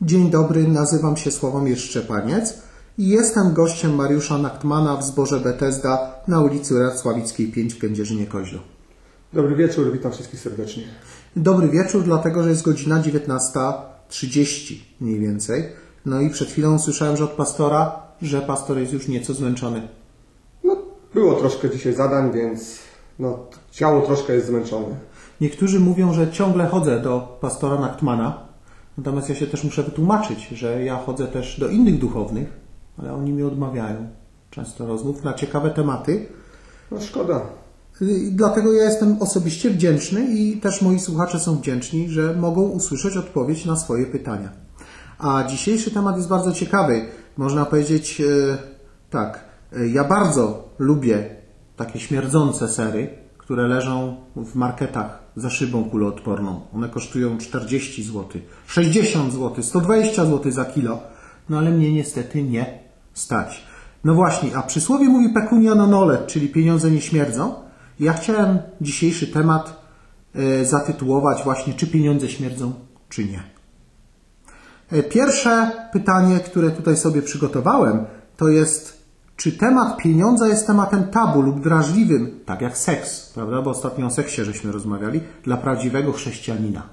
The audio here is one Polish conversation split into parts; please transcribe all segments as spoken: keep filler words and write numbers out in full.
Dzień dobry, nazywam się Sławomir Szczepaniec i jestem gościem Mariusza Nachtmana w zborze Bethesda na ulicy Racławickiej pięć w Kędzierzynie-Koźlu. Dobry wieczór, witam wszystkich serdecznie. Dobry wieczór, dlatego że jest godzina dziewiętnasta trzydzieści mniej więcej. No i przed chwilą słyszałem, że od pastora, że pastor jest już nieco zmęczony. No, było troszkę dzisiaj zadań, więc no, ciało troszkę jest zmęczone. Niektórzy mówią, że ciągle chodzę do pastora Nachtmana. Natomiast ja się też muszę wytłumaczyć, że ja chodzę też do innych duchownych, ale oni mi odmawiają często rozmów na ciekawe tematy. No szkoda. I dlatego ja jestem osobiście wdzięczny i też moi słuchacze są wdzięczni, że mogą usłyszeć odpowiedź na swoje pytania. A dzisiejszy temat jest bardzo ciekawy. Można powiedzieć e, tak, e, ja bardzo lubię takie śmierdzące sery, które leżą w marketach za szybą kuloodporną. One kosztują czterdzieści złotych, sześćdziesiąt złotych, sto dwadzieścia złotych za kilo. No ale mnie niestety nie stać. No właśnie, a przysłowie mówi pecunia non olet, czyli pieniądze nie śmierdzą. Ja chciałem dzisiejszy temat y, zatytułować właśnie, czy pieniądze śmierdzą, czy nie. Y, pierwsze pytanie, które tutaj sobie przygotowałem, to jest, czy temat pieniądza jest tematem tabu lub drażliwym, tak jak seks, prawda? Bo ostatnio o seksie żeśmy rozmawiali, dla prawdziwego chrześcijanina.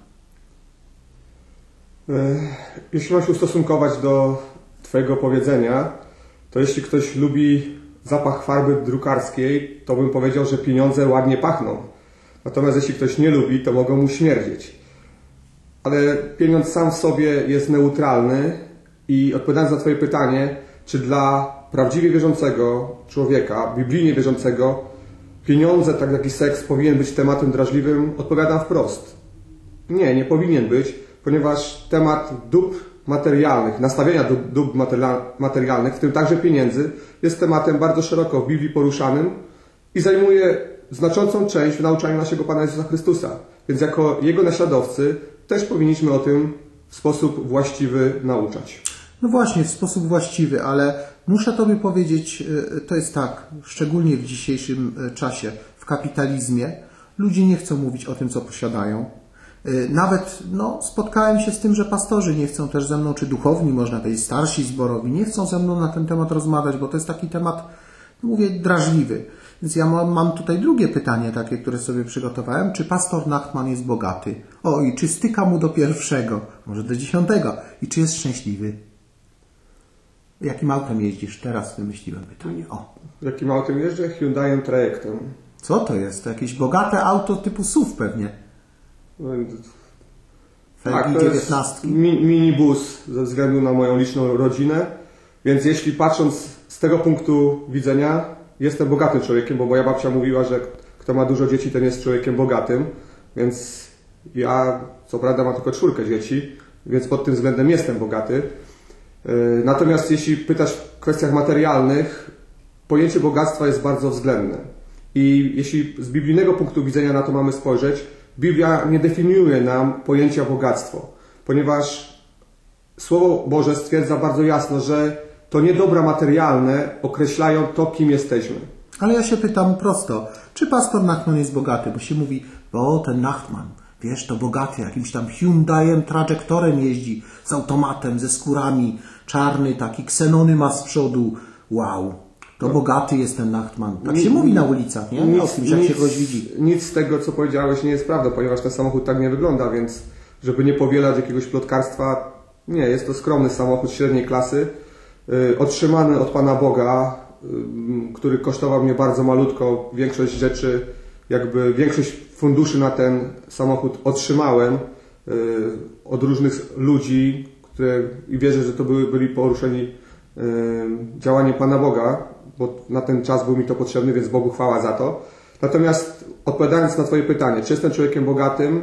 Jeśli mam się ustosunkować do Twojego powiedzenia, to jeśli ktoś lubi zapach farby drukarskiej, to bym powiedział, że pieniądze ładnie pachną. Natomiast jeśli ktoś nie lubi, to mogą mu śmierdzieć. Ale pieniądz sam w sobie jest neutralny i odpowiadając na Twoje pytanie, czy dla prawdziwie wierzącego człowieka, biblijnie wierzącego, pieniądze, tak jak i seks, powinien być tematem drażliwym, odpowiadam wprost. Nie, nie powinien być, ponieważ temat dóbr materialnych, nastawienia do dóbr materialnych, w tym także pieniędzy, jest tematem bardzo szeroko w Biblii poruszanym i zajmuje znaczącą część w nauczaniu naszego Pana Jezusa Chrystusa. Więc jako Jego naśladowcy też powinniśmy o tym w sposób właściwy nauczać. No właśnie, w sposób właściwy, ale muszę Tobie powiedzieć, to jest tak, szczególnie w dzisiejszym czasie, w kapitalizmie, ludzie nie chcą mówić o tym, co posiadają. Nawet no, spotkałem się z tym, że pastorzy nie chcą też ze mną, czy duchowni, można powiedzieć, starsi zborowi, nie chcą ze mną na ten temat rozmawiać, bo to jest taki temat, mówię, drażliwy. Więc ja mam, mam tutaj drugie pytanie takie, które sobie przygotowałem. Czy pastor Nachtman jest bogaty? O, i czy styka mu do pierwszego, może do dziesiątego? I czy jest szczęśliwy? Jakim autem jeździsz? Teraz wymyśliłem pytanie. O. Jakim autem jeżdżę? Hyundaiem Trajektem. Co to jest? To jakieś bogate auto typu S U V pewnie. Tak, to jest mi, minibus ze względu na moją liczną rodzinę. Więc jeśli patrząc z tego punktu widzenia, jestem bogatym człowiekiem, bo moja babcia mówiła, że kto ma dużo dzieci, ten jest człowiekiem bogatym. Więc ja, co prawda, mam tylko czwórkę dzieci, więc pod tym względem jestem bogaty. Natomiast jeśli pytasz w kwestiach materialnych, pojęcie bogactwa jest bardzo względne. I jeśli z biblijnego punktu widzenia na to mamy spojrzeć, Biblia nie definiuje nam pojęcia bogactwo, ponieważ Słowo Boże stwierdza bardzo jasno, że to nie dobra materialne określają to, kim jesteśmy. Ale ja się pytam prosto, czy pastor Nachtman jest bogaty? Bo się mówi, bo ten Nachtman, wiesz, to bogaty, jakimś tam Hyundaiem Trajektorem jeździ, z automatem, ze skórami, czarny taki, ksenony ma z przodu, wow. To no. Bogaty jest ten Nachtman. Tak nic, się mówi na ulicach, nie? Nic, o kimś, jak nic, się kogoś widzi. Nic z tego, co powiedziałeś, nie jest prawdą, ponieważ ten samochód tak nie wygląda, więc żeby nie powielać jakiegoś plotkarstwa, nie, jest to skromny samochód średniej klasy, yy, otrzymany od Pana Boga, yy, który kosztował mnie bardzo malutko. Większość rzeczy, jakby większość funduszy na ten samochód otrzymałem yy, od różnych ludzi, które, i wierzę, że to były, byli poruszeni yy, działaniem Pana Boga, bo na ten czas był mi to potrzebny, więc Bogu chwała za to. Natomiast odpowiadając na Twoje pytanie, czy jestem człowiekiem bogatym?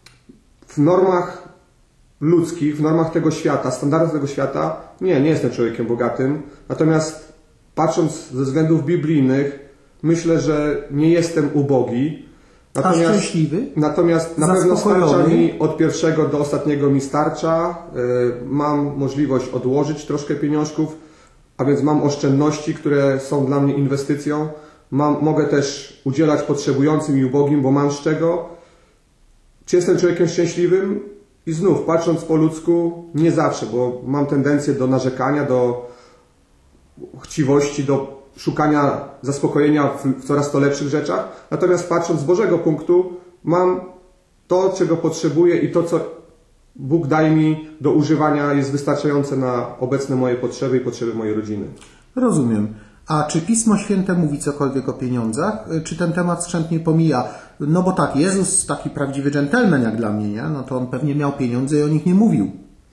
W normach ludzkich, w normach tego świata, standardach tego świata, nie, nie jestem człowiekiem bogatym. Natomiast patrząc ze względów biblijnych, myślę, że nie jestem ubogi. Natomiast, A szczęśliwy? Natomiast na pewno starcza mi od pierwszego do ostatniego mi starcza. Mam możliwość odłożyć troszkę pieniążków, a więc mam oszczędności, które są dla mnie inwestycją. Mam, mogę też udzielać potrzebującym i ubogim, bo mam z czego. Czy jestem człowiekiem szczęśliwym? I znów, patrząc po ludzku, nie zawsze, bo mam tendencję do narzekania, do chciwości, do szukania zaspokojenia w, w coraz to lepszych rzeczach. Natomiast patrząc z Bożego punktu, mam to, czego potrzebuję i to, co Bóg daje mi do używania, jest wystarczające na obecne moje potrzeby i potrzeby mojej rodziny. Rozumiem. A czy Pismo Święte mówi cokolwiek o pieniądzach? Czy ten temat skrzętnie pomija? No bo tak, Jezus, taki prawdziwy dżentelmen jak dla mnie, nie? No to on pewnie miał pieniądze i o nich nie mówił.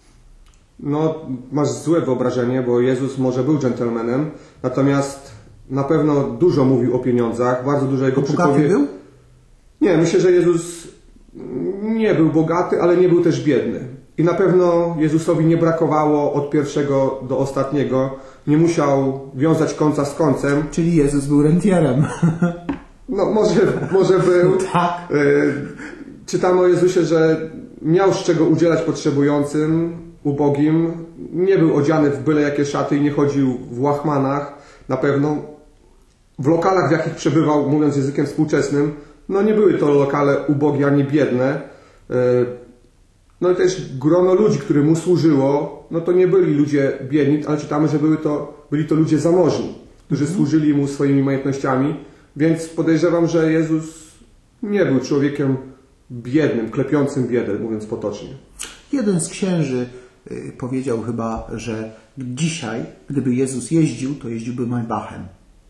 No, masz złe wyobrażenie, bo Jezus może był dżentelmenem, natomiast na pewno dużo mówił o pieniądzach, bardzo dużo jego przypowie... Bogaty był? Nie, myślę, że Jezus nie był bogaty, ale nie był też biedny. I na pewno Jezusowi nie brakowało od pierwszego do ostatniego. Nie musiał wiązać końca z końcem. Czyli Jezus był rentierem. No może, może był. Tak. Czytamy o Jezusie, że miał z czego udzielać potrzebującym, ubogim. Nie był odziany w byle jakie szaty i nie chodził w łachmanach. Na pewno w lokalach, w jakich przebywał, mówiąc językiem współczesnym, no nie były to lokale ubogie ani biedne. No i też grono ludzi, które mu służyło, no to nie byli ludzie biedni, ale czytamy, że były to, byli to ludzie zamożni, którzy mm. służyli mu swoimi majątnościami, więc podejrzewam, że Jezus nie był człowiekiem biednym, klepiącym biedę, mówiąc potocznie. Jeden z księży y, powiedział chyba, że dzisiaj, gdyby Jezus jeździł, to jeździłby Maybachem.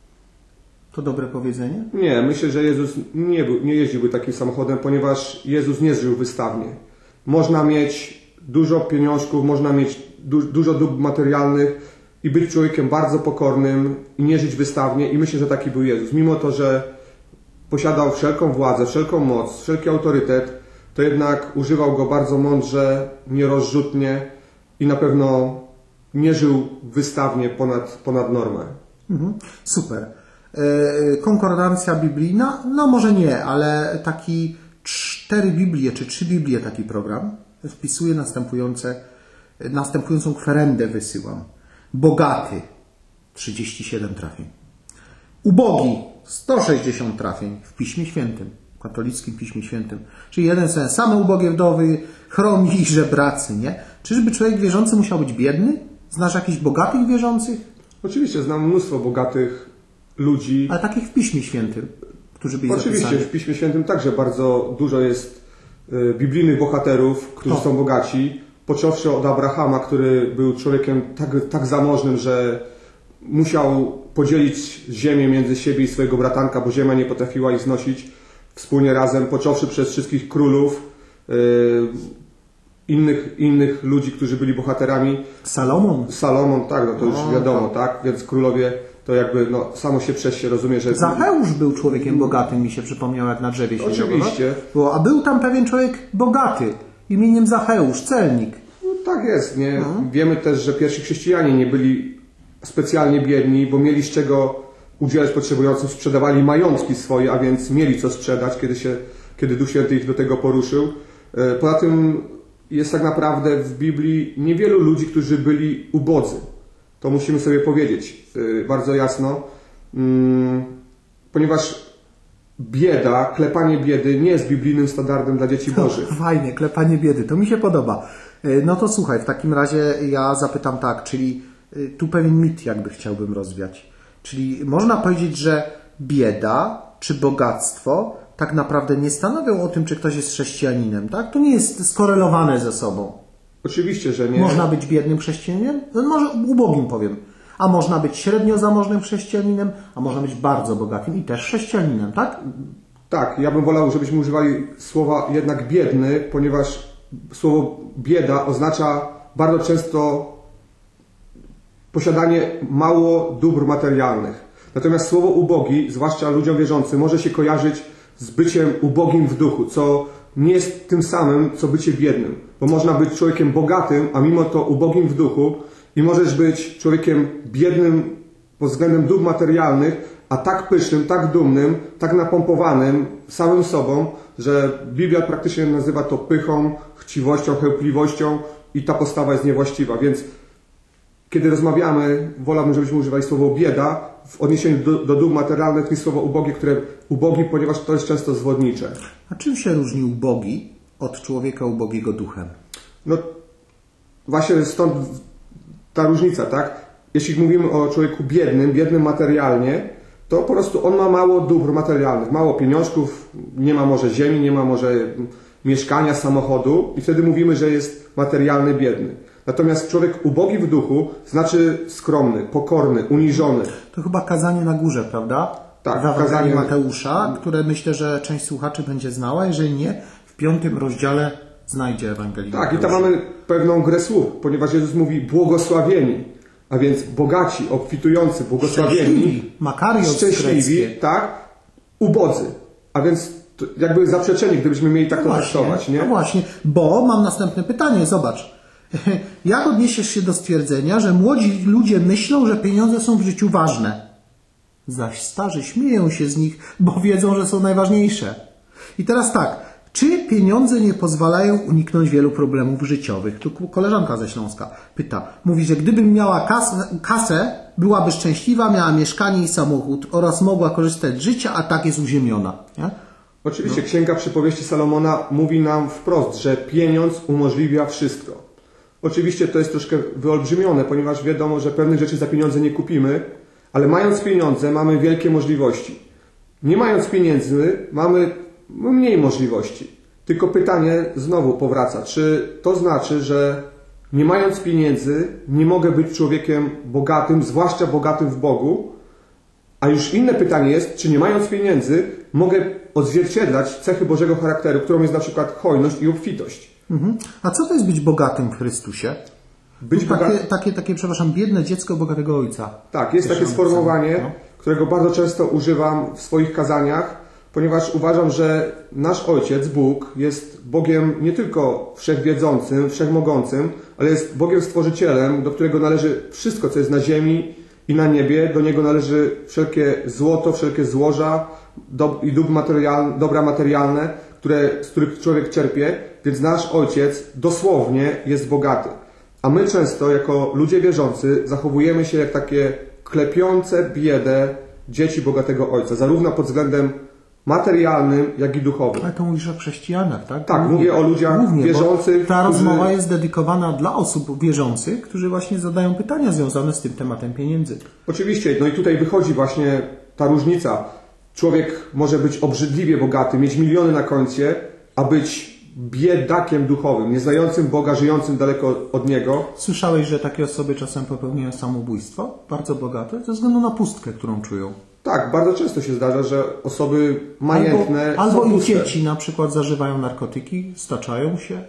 To dobre powiedzenie? Nie, myślę, że Jezus nie, był, nie jeździłby takim samochodem, ponieważ Jezus nie żył wystawnie. Można mieć dużo pieniążków, można mieć du dużo dóbr materialnych i być człowiekiem bardzo pokornym i nie żyć wystawnie. I myślę, że taki był Jezus. Mimo to, że posiadał wszelką władzę, wszelką moc, wszelki autorytet, to jednak używał go bardzo mądrze, nierozrzutnie i na pewno nie żył wystawnie ponad, ponad normę. Mhm. Super. Konkordancja biblijna? No może nie, ale taki cztery Biblie, czy trzy Biblie taki program wpisuje następujące, następującą kwerendę wysyłam. Bogaty trzydzieści siedem trafień. Ubogi sto sześćdziesiąt trafień w Piśmie Świętym, w katolickim Piśmie Świętym. Czyli jeden sens, same ubogie wdowy, chroni i żebracy, nie? Czyżby człowiek wierzący musiał być biedny? Znasz jakichś bogatych wierzących? Oczywiście, znam mnóstwo bogatych ludzi. Ale takich w Piśmie Świętym, którzy byli Oczywiście, zapisani. w Piśmie Świętym także bardzo dużo jest y, biblijnych bohaterów, którzy Kto? są bogaci. Począwszy od Abrahama, który był człowiekiem tak, tak zamożnym, że musiał podzielić ziemię między siebie i swojego bratanka, bo ziemia nie potrafiła ich znosić wspólnie razem. Począwszy przez wszystkich królów, y, innych, innych ludzi, którzy byli bohaterami. Salomon. Salomon, tak, no to już O, wiadomo, tak. tak, więc królowie to jakby, no, samo się przez się rozumie, że... Zacheusz był człowiekiem bogatym, mi się przypomniał, jak na drzewie siedział. Oczywiście. Bo, a był tam pewien człowiek bogaty, imieniem Zacheusz, celnik. No, tak jest, nie? No. Wiemy też, że pierwsi chrześcijanie nie byli specjalnie biedni, bo mieli z czego udzielać potrzebującym, sprzedawali majątki swoje, a więc mieli co sprzedać, kiedy, się, kiedy Duch Święty ich do tego poruszył. Poza tym jest tak naprawdę w Biblii niewielu ludzi, którzy byli ubodzy. To musimy sobie powiedzieć bardzo jasno, ponieważ bieda, klepanie biedy nie jest biblijnym standardem dla dzieci Bożych. Fajnie, klepanie biedy, to mi się podoba. No to słuchaj, w takim razie ja zapytam tak, czyli tu pewien mit jakby chciałbym rozwiać. Czyli można powiedzieć, że bieda czy bogactwo tak naprawdę nie stanowią o tym, czy ktoś jest chrześcijaninem, tak? To nie jest skorelowane ze sobą. Oczywiście, że nie. Można być biednym chrześcijaninem? No może ubogim powiem. A można być średnio zamożnym chrześcijaninem, a można być bardzo bogatym i też chrześcijaninem, tak? Tak, ja bym wolał, żebyśmy używali słowa jednak biedny, ponieważ słowo bieda oznacza bardzo często posiadanie mało dóbr materialnych. Natomiast słowo ubogi, zwłaszcza ludziom wierzącym, może się kojarzyć z byciem ubogim w duchu, co nie jest tym samym, co bycie biednym. Bo można być człowiekiem bogatym, a mimo to ubogim w duchu i możesz być człowiekiem biednym pod względem dóbr materialnych, a tak pysznym, tak dumnym, tak napompowanym samym sobą, że Biblia praktycznie nazywa to pychą, chciwością, chełpliwością i ta postawa jest niewłaściwa. Więc kiedy rozmawiamy, wolałbym, żebyśmy używali słowo bieda w odniesieniu do, do dóbr materialnych niż słowo ubogie, które ubogi, ponieważ to jest często zwodnicze. A czym się różni ubogi od człowieka ubogiego duchem? No właśnie stąd ta różnica, tak? Jeśli mówimy o człowieku biednym, biednym materialnie, to po prostu on ma mało dóbr materialnych, mało pieniążków, nie ma może ziemi, nie ma może mieszkania, samochodu i wtedy mówimy, że jest materialny, biedny. Natomiast człowiek ubogi w duchu znaczy skromny, pokorny, uniżony. To chyba kazanie na górze, prawda? Tak, w kazanie Mateusza, które myślę, że część słuchaczy będzie znała, jeżeli nie, w piątym rozdziale znajdzie Ewangelię. Tak, i tam mamy pewną grę słów, ponieważ Jezus mówi błogosławieni, a więc bogaci, obfitujący, błogosławieni, makarios szczęśliwi, greckie. tak, ubodzy. A więc to jakby zaprzeczenie, gdybyśmy mieli tak no to właśnie, traktować, nie? No właśnie, bo mam następne pytanie, zobacz. Jak odniesiesz się do stwierdzenia, że młodzi ludzie myślą, że pieniądze są w życiu ważne, zaś starzy śmieją się z nich, bo wiedzą, że są najważniejsze. I teraz tak, czy pieniądze nie pozwalają uniknąć wielu problemów życiowych? Tu koleżanka ze Śląska pyta. Mówi, że gdybym miała kas kasę, byłaby szczęśliwa, miała mieszkanie i samochód oraz mogła korzystać z życia, a tak jest uziemiona. Nie? Oczywiście no. Księga Przypowieści Salomona mówi nam wprost, że pieniądz umożliwia wszystko. Oczywiście to jest troszkę wyolbrzymione, ponieważ wiadomo, że pewnych rzeczy za pieniądze nie kupimy, ale mając pieniądze mamy wielkie możliwości. Nie mając pieniędzy mamy mniej możliwości. Tylko pytanie znowu powraca, czy to znaczy, że nie mając pieniędzy nie mogę być człowiekiem bogatym, zwłaszcza bogatym w Bogu? A już inne pytanie jest, czy nie mając pieniędzy mogę odzwierciedlać cechy Bożego charakteru, którą jest na przykład hojność i obfitość. Mhm. A co to jest być bogatym w Chrystusie? Być takie, bogat... takie, takie, przepraszam, biedne dziecko bogatego ojca. Tak, jest takie sformułowanie, no. którego bardzo często używam w swoich kazaniach, ponieważ uważam, że nasz Ojciec, Bóg, jest Bogiem nie tylko wszechwiedzącym, wszechmogącym, ale jest Bogiem Stworzycielem, do którego należy wszystko, co jest na ziemi i na niebie. Do Niego należy wszelkie złoto, wszelkie złoża do, i dóbr materialne, dobra materialne, które, z których człowiek czerpie. Więc nasz Ojciec dosłownie jest bogaty. A my często, jako ludzie wierzący, zachowujemy się jak takie klepiące biedę dzieci bogatego Ojca, zarówno pod względem materialnym, jak i duchowym. Ale to mówisz o chrześcijanach, tak? Tak, mówię, mówię o ludziach głównie, wierzących. Ta którzy... rozmowa jest dedykowana dla osób wierzących, którzy właśnie zadają pytania związane z tym tematem pieniędzy. Oczywiście, no i tutaj wychodzi właśnie ta różnica. Człowiek może być obrzydliwie bogaty, mieć miliony na koncie, a być biedakiem duchowym, nieznającym Boga, żyjącym daleko od Niego. Słyszałeś, że takie osoby czasem popełniają samobójstwo? Bardzo bogate, ze względu na pustkę, którą czują. Tak, bardzo często się zdarza, że osoby majętne Albo, albo są i dzieci na przykład zażywają narkotyki, staczają się.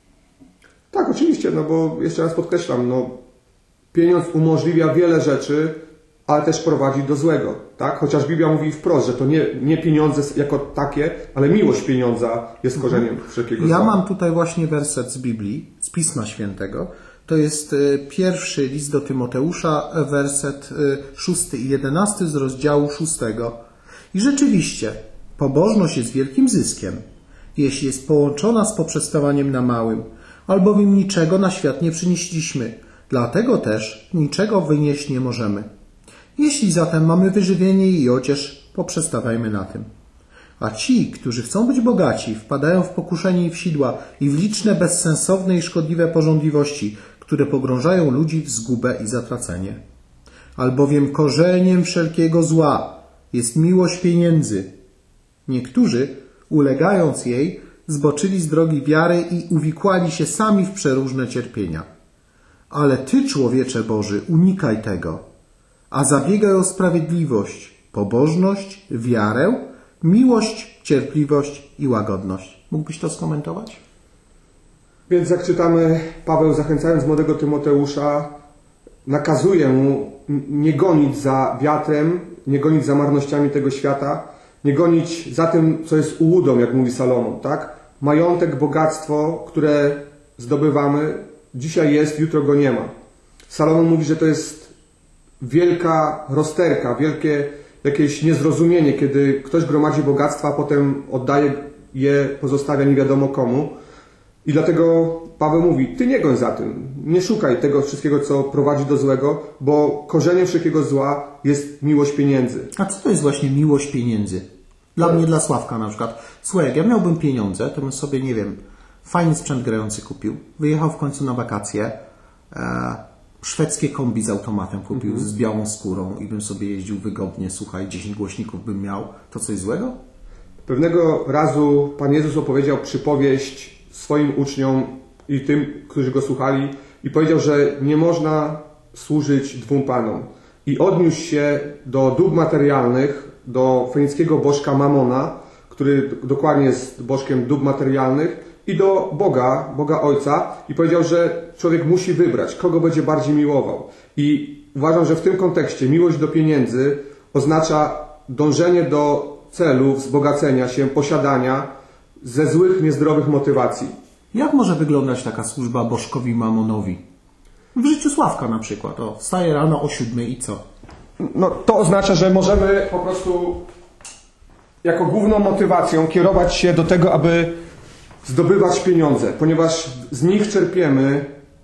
Tak, oczywiście, no bo jeszcze raz podkreślam, no pieniądz umożliwia wiele rzeczy, ale też prowadzi do złego, tak? Chociaż Biblia mówi wprost, że to nie, nie pieniądze jako takie, ale miłość pieniądza jest korzeniem mhm. wszelkiego zła. Ja mam tutaj właśnie werset z Biblii, z Pisma Świętego. To jest pierwszy list do Tymoteusza, werset szósty i jedenasty z rozdziału szóstego. I rzeczywiście, pobożność jest wielkim zyskiem, jeśli jest połączona z poprzestawaniem na małym, albowiem niczego na świat nie przynieśliśmy, dlatego też niczego wynieść nie możemy. Jeśli zatem mamy wyżywienie i odzież, poprzestawajmy na tym. A ci, którzy chcą być bogaci, wpadają w pokuszenie i w sidła i w liczne, bezsensowne i szkodliwe pożądliwości, które pogrążają ludzi w zgubę i zatracenie. Albowiem korzeniem wszelkiego zła jest miłość pieniędzy. Niektórzy, ulegając jej, zboczyli z drogi wiary i uwikłali się sami w przeróżne cierpienia. Ale Ty, człowiecze Boży, unikaj tego, a zabiegaj o sprawiedliwość, pobożność, wiarę, miłość, cierpliwość i łagodność. Mógłbyś to skomentować? Więc jak czytamy, Paweł, zachęcając młodego Tymoteusza, nakazuje mu nie gonić za wiatrem, nie gonić za marnościami tego świata, nie gonić za tym, co jest ułudą, jak mówi Salomon, tak? Majątek, bogactwo, które zdobywamy, dzisiaj jest, jutro go nie ma. Salomon mówi, że to jest wielka rozterka, wielkie jakieś niezrozumienie, kiedy ktoś gromadzi bogactwa, a potem oddaje je, pozostawia nie wiadomo komu. I dlatego Paweł mówi, ty nie goń za tym, nie szukaj tego wszystkiego, co prowadzi do złego, bo korzeniem wszelkiego zła jest miłość pieniędzy. A co to jest właśnie miłość pieniędzy? Dla mnie, dla Sławka na przykład. Słuchaj, jak ja miałbym pieniądze, to bym sobie, nie wiem, fajny sprzęt grający kupił, wyjechał w końcu na wakacje, e, szwedzkie kombi z automatem kupił, mhm. z białą skórą i bym sobie jeździł wygodnie, słuchaj, dziesięć głośników bym miał, to coś złego? Pewnego razu Pan Jezus opowiedział przypowieść swoim uczniom i tym, którzy go słuchali, i powiedział, że nie można służyć dwóm panom. I odniósł się do dóbr materialnych, do fenickiego bożka Mamona, który dokładnie jest bożkiem dóbr materialnych, i do Boga, Boga Ojca, i powiedział, że człowiek musi wybrać, kogo będzie bardziej miłował. I uważam, że w tym kontekście miłość do pieniędzy oznacza dążenie do celu, wzbogacenia się, posiadania ze złych, niezdrowych motywacji. Jak może wyglądać taka służba bożkowi Mamonowi? W życiu Sławka na przykład. O, wstaje rano o siódmej i co? No, to oznacza, że możemy po prostu jako główną motywacją kierować się do tego, aby zdobywać pieniądze, ponieważ z nich czerpiemy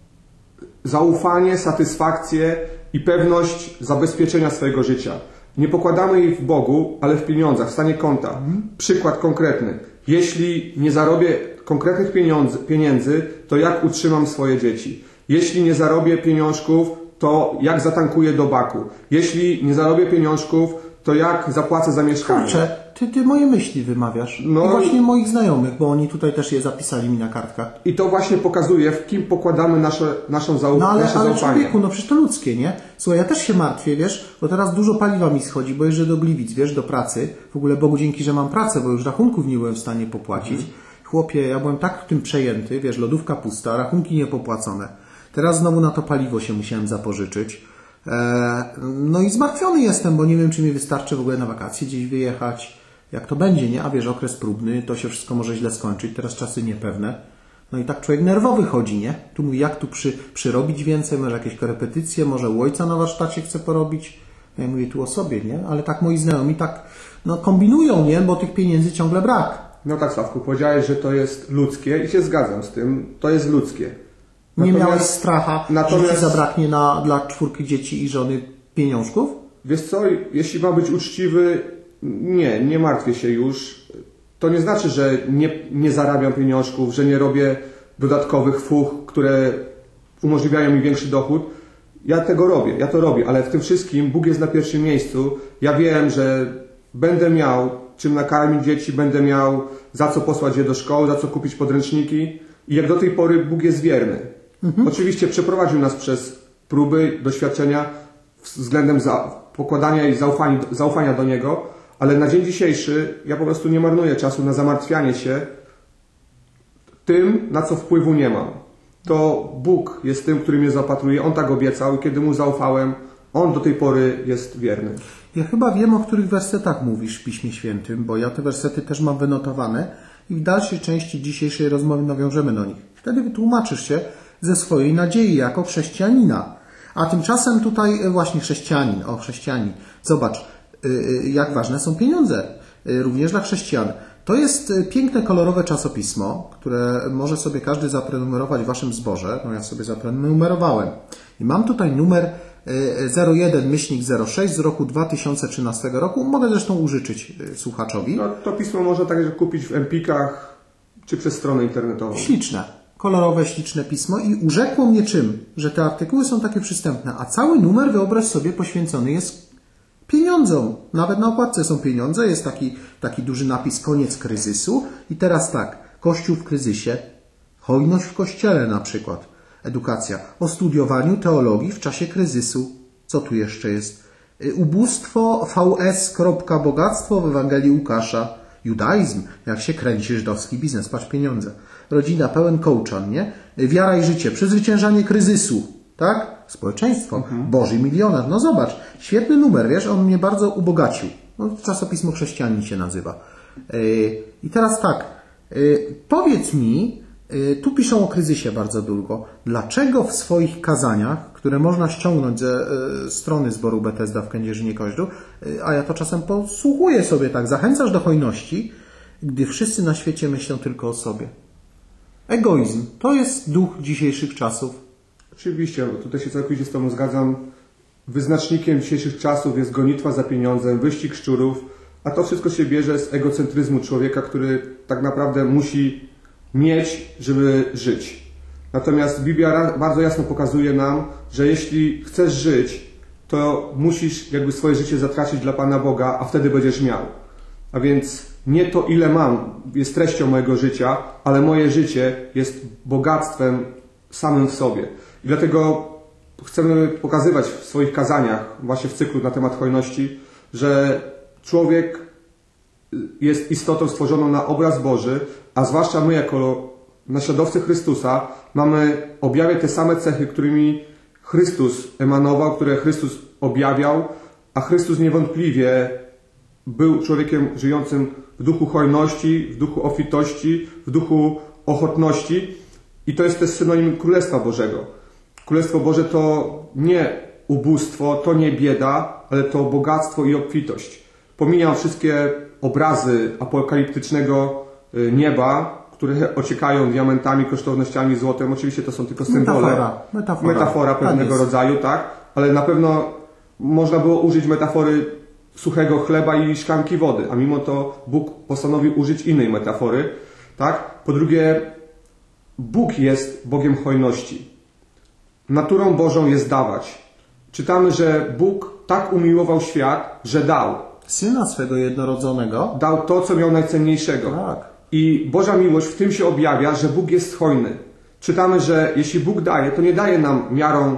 zaufanie, satysfakcję i pewność zabezpieczenia swojego życia. Nie pokładamy ich w Bogu, ale w pieniądzach, w stanie konta. Mhm. Przykład konkretny. Jeśli nie zarobię konkretnych pieniędzy, pieniędzy, to jak utrzymam swoje dzieci? Jeśli nie zarobię pieniążków, to jak zatankuję do baku? Jeśli nie zarobię pieniążków, to jak zapłacę za mieszkanie? Kurczę, ty, ty moje myśli wymawiasz. No, i właśnie moich znajomych, bo oni tutaj też je zapisali mi na kartkach. I to właśnie pokazuje, w kim pokładamy nasze, naszą zau- no, ale, nasze ale zaufanie. Człowieku, no przecież to ludzkie, nie? Słuchaj, ja też się martwię, wiesz, bo teraz dużo paliwa mi schodzi, bo jeżdżę do Gliwic, wiesz, do pracy. W ogóle Bogu dzięki, że mam pracę, bo już rachunków nie byłem w stanie popłacić. Mhm. Chłopie, ja byłem tak tym przejęty, wiesz, lodówka pusta, rachunki niepopłacone. Teraz znowu na to paliwo się musiałem zapożyczyć. Eee, no i zmartwiony jestem, bo nie wiem, czy mi wystarczy w ogóle na wakacje gdzieś wyjechać. Jak to będzie, nie? A wiesz, okres próbny, to się wszystko może źle skończyć. Teraz czasy niepewne. No i tak człowiek nerwowy chodzi, nie? Tu mówi, jak tu przy, przyrobić więcej, może jakieś korepetycje, może u ojca na warsztacie chce porobić. Ja mówię tu o sobie, nie? Ale tak moi znajomi tak no, kombinują, nie? Bo tych pieniędzy ciągle brak. No tak, Sławku, powiedziałeś, że to jest ludzkie i się zgadzam z tym. To jest ludzkie. Nie natomiast, miałeś stracha, natomiast, że ci zabraknie na, dla czwórki dzieci i żony pieniążków? Wiesz co, jeśli ma być uczciwy, nie, nie martwię się już. To nie znaczy, że nie, nie zarabiam pieniążków, że nie robię dodatkowych fuch, które umożliwiają mi większy dochód. Ja tego robię, ja to robię, ale w tym wszystkim Bóg jest na pierwszym miejscu. Ja wiem, że będę miał czym nakarmić dzieci, będę miał za co posłać je do szkoły, za co kupić podręczniki i jak do tej pory Bóg jest wierny. Mhm. Oczywiście przeprowadził nas przez próby, doświadczenia względem za, pokładania i zaufania, zaufania do Niego, ale na dzień dzisiejszy ja po prostu nie marnuję czasu na zamartwianie się tym, na co wpływu nie mam. To Bóg jest tym, który mnie zaopatruje. On tak obiecał i kiedy Mu zaufałem, On do tej pory jest wierny. Ja chyba wiem, o których wersetach mówisz w Piśmie Świętym, bo ja te wersety też mam wynotowane i w dalszej części dzisiejszej rozmowy nawiążemy do nich. Wtedy wytłumaczysz się ze swojej nadziei jako chrześcijanina. A tymczasem tutaj właśnie chrześcijanin, o chrześcijanin, zobacz, jak ważne są pieniądze, również dla chrześcijan. To jest piękne, kolorowe czasopismo, które może sobie każdy zaprenumerować w Waszym zborze. No ja sobie zaprenumerowałem. I mam tutaj numer zero jeden myślnik zero sześć z roku dwa tysiące trzynastego roku. Mogę zresztą użyczyć słuchaczowi. No, to pismo można także kupić w Empikach czy przez stronę internetową. Śliczne. Kolorowe, śliczne pismo i urzekło mnie czym? Że te artykuły są takie przystępne, a cały numer, wyobraź sobie, poświęcony jest pieniądzom. Nawet na okładce są pieniądze, jest taki, taki duży napis koniec kryzysu i teraz tak, Kościół w kryzysie, hojność w Kościele na przykład, edukacja, o studiowaniu teologii w czasie kryzysu. Co tu jeszcze jest? Ubóstwo vs. bogactwo w Ewangelii Łukasza. Judaizm, jak się kręci żydowski biznes, patrz pieniądze. Rodzina, pełen kołczan, nie? Wiara i życie, przezwyciężanie kryzysu, tak? Społeczeństwo, mhm. Boży milioner, no zobacz, świetny numer, wiesz, on mnie bardzo ubogacił. No, czasopismo Chrześcijanin się nazywa. Yy, I teraz tak, yy, powiedz mi, yy, tu piszą o kryzysie bardzo długo, dlaczego w swoich kazaniach, które można ściągnąć ze yy, strony zboru Bethesda w Kędzierzynie-Koźlu, yy, a ja to czasem posłuchuję sobie tak, zachęcasz do hojności, gdy wszyscy na świecie myślą tylko o sobie. Egoizm, to jest duch dzisiejszych czasów. Oczywiście, tutaj się całkowicie z Tobą zgadzam. Wyznacznikiem dzisiejszych czasów jest gonitwa za pieniądzem, wyścig szczurów, a to wszystko się bierze z egocentryzmu człowieka, który tak naprawdę musi mieć, żeby żyć. Natomiast Biblia bardzo jasno pokazuje nam, że jeśli chcesz żyć, to musisz jakby swoje życie zatracić dla Pana Boga, a wtedy będziesz miał. A więc nie to, ile mam, jest treścią mojego życia, ale moje życie jest bogactwem samym w sobie. I dlatego chcemy pokazywać w swoich kazaniach, właśnie w cyklu na temat hojności, że człowiek jest istotą stworzoną na obraz Boży, a zwłaszcza my jako naśladowcy Chrystusa mamy objawiać te same cechy, którymi Chrystus emanował, które Chrystus objawiał, a Chrystus niewątpliwie był człowiekiem żyjącym w duchu hojności, w duchu obfitości, w duchu ochotności i to jest też synonim Królestwa Bożego. Królestwo Boże to nie ubóstwo, to nie bieda, ale to bogactwo i obfitość. Pomijam wszystkie obrazy apokaliptycznego nieba, które ociekają diamentami, kosztownościami, złotem. Oczywiście to są tylko symbole. Metafora. Metafora, Metafora pewnego tak rodzaju, tak? Ale na pewno można było użyć metafory suchego chleba i szklanki wody, a mimo to Bóg postanowił użyć innej metafory, tak? Po drugie, Bóg jest Bogiem hojności. Naturą Bożą jest dawać. Czytamy, że Bóg tak umiłował świat, że dał. Syna swego jednorodzonego. Dał to, co miał najcenniejszego. Tak. I Boża miłość w tym się objawia, że Bóg jest hojny. Czytamy, że jeśli Bóg daje, to nie daje nam miarą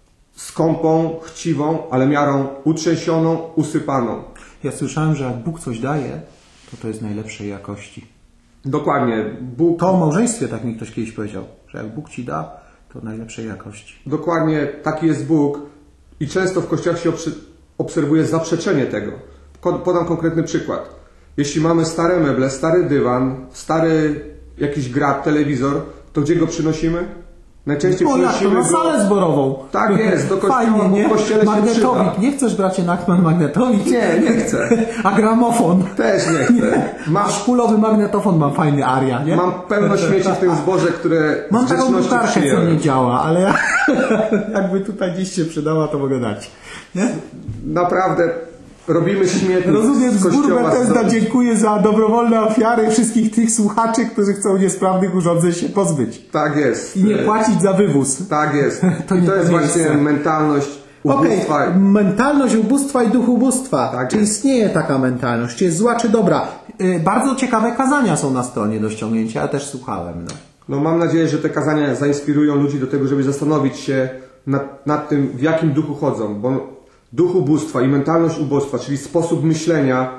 skąpą, chciwą, ale miarą utrzęsioną, usypaną. Ja słyszałem, że jak Bóg coś daje, to to jest najlepszej jakości. Dokładnie. Bóg... To o małżeństwie tak mi ktoś kiedyś powiedział, że jak Bóg ci da, to najlepszej jakości. Dokładnie taki jest Bóg i często w kościołach się obserwuje zaprzeczenie tego. Podam konkretny przykład. Jeśli mamy stare meble, stary dywan, stary jakiś grat, telewizor, to gdzie go przynosimy? Najczęściej o, przynosimy jak to na salę go... zborową. Tak jest, do kościoła, fajnie, nie? bo w kościele się Magnetowik. przyda. Nie chcesz, bracie Nachman, magnetowik? Nie, nie chcę. A gramofon? Też nie chcę. Nie. Mam, Masz kulowy magnetofon, mam fajny aria, nie? mam pełno śmieci w tym zborze, które Mam z taką grzeczności drukarkę, co przyjąłem. nie działa, ale ja, jakby tutaj gdzieś się przydała, to mogę dać. Nie? Naprawdę robimy śmietnik Rozumiem, z z góry kościoła. Bethesda dziękuję za dobrowolne ofiary wszystkich tych słuchaczy, którzy chcą niesprawnych urządzeń się pozbyć. Tak jest. I nie płacić za wywóz. Tak jest. To I nie to jest to właśnie miejsce. mentalność ubóstwa. Okej, mentalność ubóstwa i duch ubóstwa. Tak czy jest. istnieje taka mentalność? Czy jest zła, czy dobra? Yy, bardzo ciekawe kazania są na stronie do ściągnięcia, ja też słuchałem. No. No mam nadzieję, że te kazania zainspirują ludzi do tego, żeby zastanowić się nad, nad tym, w jakim duchu chodzą. Bo duch ubóstwa i mentalność ubóstwa, czyli sposób myślenia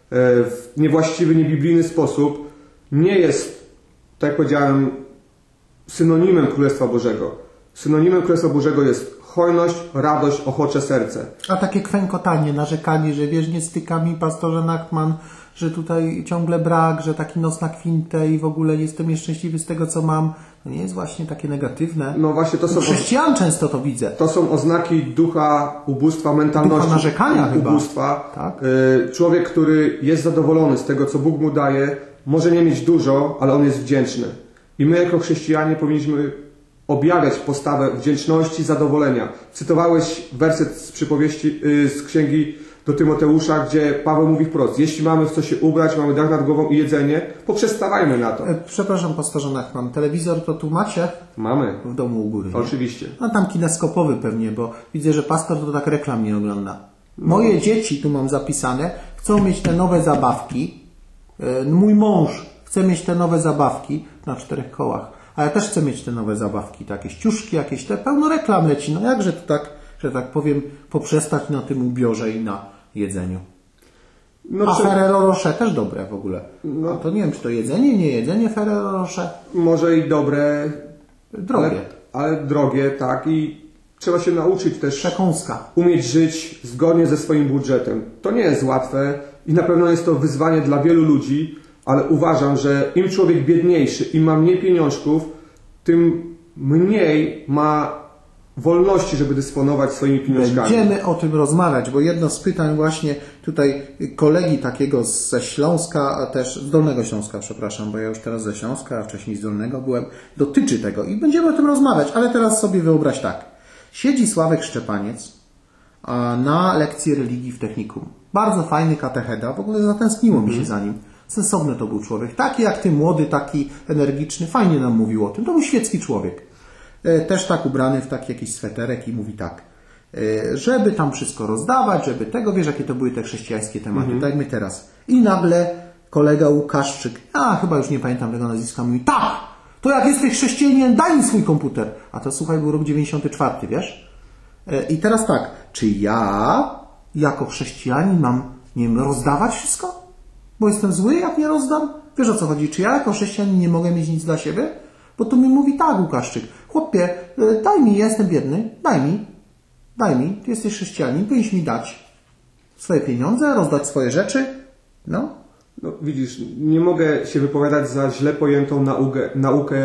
w niewłaściwy, niebiblijny sposób, nie jest, tak jak powiedziałem, synonimem Królestwa Bożego. Synonimem Królestwa Bożego jest hojność, radość, ochocze serce. A takie kwękotanie, narzekanie, że wiesz, nie styka mi pastorze Nachman, że tutaj ciągle brak, że taki nos na kwintę i w ogóle jestem nieszczęśliwy z tego, co mam. To nie jest właśnie takie negatywne. No właśnie to są... U chrześcijan często to widzę. To są oznaki ducha ubóstwa, mentalności. Ducha narzekania chyba. Ubóstwa. Tak? Człowiek, który jest zadowolony z tego, co Bóg mu daje, może nie mieć dużo, ale on jest wdzięczny. I my jako chrześcijanie powinniśmy objawiać postawę wdzięczności, zadowolenia. Cytowałeś werset z przypowieści, z księgi do Tymoteusza, gdzie Paweł mówi wprost: jeśli mamy w co się ubrać, mamy dach nad głową i jedzenie, poprzestawajmy na to. E, Przepraszam, pastorze Nachman, telewizor to tu macie? Mamy. W domu u góry. Nie? Oczywiście. No tam kineskopowy pewnie, bo widzę, że pastor to tak reklam nie ogląda. Moje no. dzieci, tu mam zapisane, chcą mieć te nowe zabawki. E, mój mąż chce mieć te nowe zabawki na czterech kołach. A ja też chcę mieć te nowe zabawki, takie ściuszki jakieś, te pełno reklam leci. No jakże to tak, że tak powiem, poprzestać na tym ubiorze i na jedzeniu. No, A czy... Ferrero Rocher też dobre w ogóle. No. A to nie wiem, czy to jedzenie, nie jedzenie Ferrero Rocher? Może i dobre. Drogie. Ale, ale drogie, tak. I trzeba się nauczyć też Przekąska. umieć żyć zgodnie ze swoim budżetem. To nie jest łatwe i na pewno jest to wyzwanie dla wielu ludzi, ale uważam, że im człowiek biedniejszy, im ma mniej pieniążków, tym mniej ma wolności, żeby dysponować swoimi pieniążkami. Będziemy o tym rozmawiać, bo jedno z pytań właśnie tutaj kolegi takiego ze Śląska, a też z Dolnego Śląska, przepraszam, bo ja już teraz ze Śląska, a wcześniej z Dolnego byłem, dotyczy tego i będziemy o tym rozmawiać, ale teraz sobie wyobraź tak. Siedzi Sławek Szczepaniec na lekcji religii w technikum. Bardzo fajny katecheda, w ogóle zatęskniło mi się za nim. Sensowny to był człowiek. Taki jak ty, młody, taki energiczny. Fajnie nam mówił o tym. To był świecki człowiek. Też tak ubrany w taki jakiś sweterek i mówi tak. Żeby tam wszystko rozdawać, żeby tego, wiesz, jakie to były te chrześcijańskie tematy, mhm. tak jak my teraz. I nagle kolega Łukaszczyk, ja chyba już nie pamiętam tego nazwiska, mówi, tak, to jak jesteś chrześcijaninem, daj mi swój komputer. A to, słuchaj, był rok dziewięćdziesiąty czwarty, wiesz? I teraz tak, czy ja jako chrześcijanin mam, nie wiem, rozdawać wszystko? Bo jestem zły, jak nie rozdam? Wiesz, o co chodzi? Czy ja jako chrześcijanin nie mogę mieć nic dla siebie? Bo to mi mówi tak, Łukaszczyk, chłopie, daj mi, ja jestem biedny, daj mi, daj mi, ty jesteś chrześcijanin, powinieneś mi dać swoje pieniądze, rozdać swoje rzeczy, no. No widzisz, nie mogę się wypowiadać za źle pojętą naukę, naukę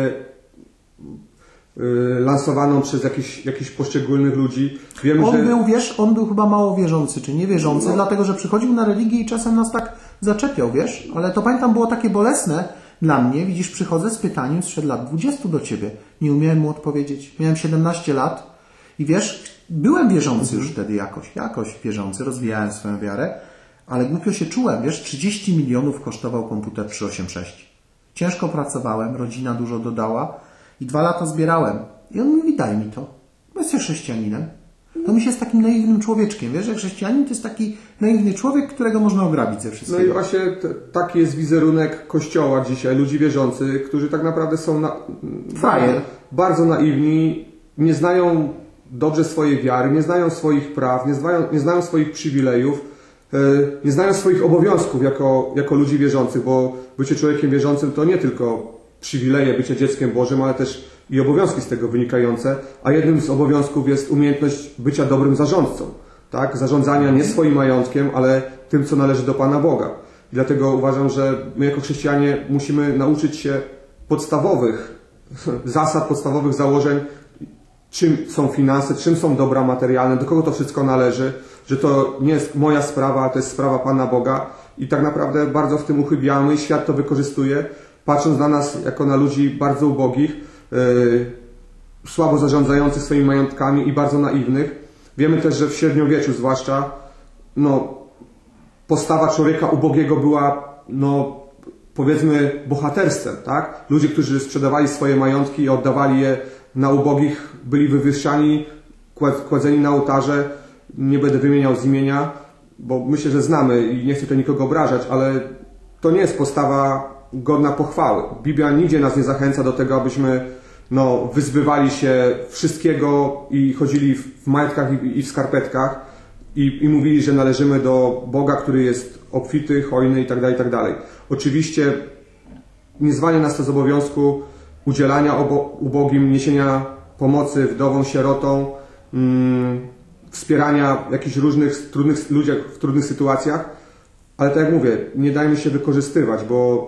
yy, lansowaną przez jakichś, jakichś poszczególnych ludzi. Wiemy, on że... był, wiesz, on był chyba mało wierzący, czy niewierzący, no. dlatego, że przychodził na religię i czasem nas tak zaczepiał, wiesz, ale to pamiętam było takie bolesne dla mnie, widzisz, przychodzę z pytaniem sprzed lat dwudziestu do ciebie, nie umiałem mu odpowiedzieć, miałem siedemnaście lat i wiesz, byłem wierzący już wtedy jakoś, jakoś wierzący, rozwijałem swoją wiarę, ale głupio się czułem, wiesz, trzydzieści milionów kosztował komputer trzysta osiemdziesiąt sześć. Ciężko pracowałem, rodzina dużo dodała i dwa lata zbierałem. I on mówi, daj mi to, bo jesteś chrześcijaninem. To mi się jest takim naiwnym człowieczkiem, wiesz, że chrześcijanin to jest taki naiwny człowiek, którego można ograbić ze wszystkiego. No i właśnie t- taki jest wizerunek Kościoła dzisiaj, ludzi wierzących, którzy tak naprawdę są na... Frajer. bardzo naiwni, nie znają dobrze swojej wiary, nie znają swoich praw, nie znają, nie znają swoich przywilejów, nie znają swoich obowiązków jako, jako ludzi wierzących, bo bycie człowiekiem wierzącym to nie tylko przywileje bycia dzieckiem Bożym, ale też i obowiązki z tego wynikające, a jednym z obowiązków jest umiejętność bycia dobrym zarządcą, tak? Zarządzania nie swoim majątkiem, ale tym, co należy do Pana Boga. I dlatego uważam, że my jako chrześcijanie musimy nauczyć się podstawowych zasad, podstawowych założeń, czym są finanse, czym są dobra materialne, do kogo to wszystko należy, że to nie jest moja sprawa, to jest sprawa Pana Boga i tak naprawdę bardzo w tym uchybiamy i świat to wykorzystuje, patrząc na nas jako na ludzi bardzo ubogich, yy, słabo zarządzających swoimi majątkami i bardzo naiwnych. Wiemy też, że w średniowieczu zwłaszcza no, postawa człowieka ubogiego była no, powiedzmy bohaterstwem, tak? Ludzie, którzy sprzedawali swoje majątki i oddawali je na ubogich, byli wywyższani, kładzeni na ołtarze. Nie będę wymieniał z imienia, bo myślę, że znamy i nie chcę tutaj nikogo obrażać, ale to nie jest postawa godna pochwały. Biblia nigdzie nas nie zachęca do tego, abyśmy no, wyzbywali się wszystkiego i chodzili w majtkach i w skarpetkach i, i mówili, że należymy do Boga, który jest obfity, hojny i tak dalej, i tak dalej. Oczywiście nie zwalnia nas to z obowiązku udzielania ubogim, niesienia pomocy wdowom, sierotom, mm, wspierania jakichś różnych trudnych ludziach w trudnych sytuacjach, ale tak jak mówię, nie dajmy się wykorzystywać, bo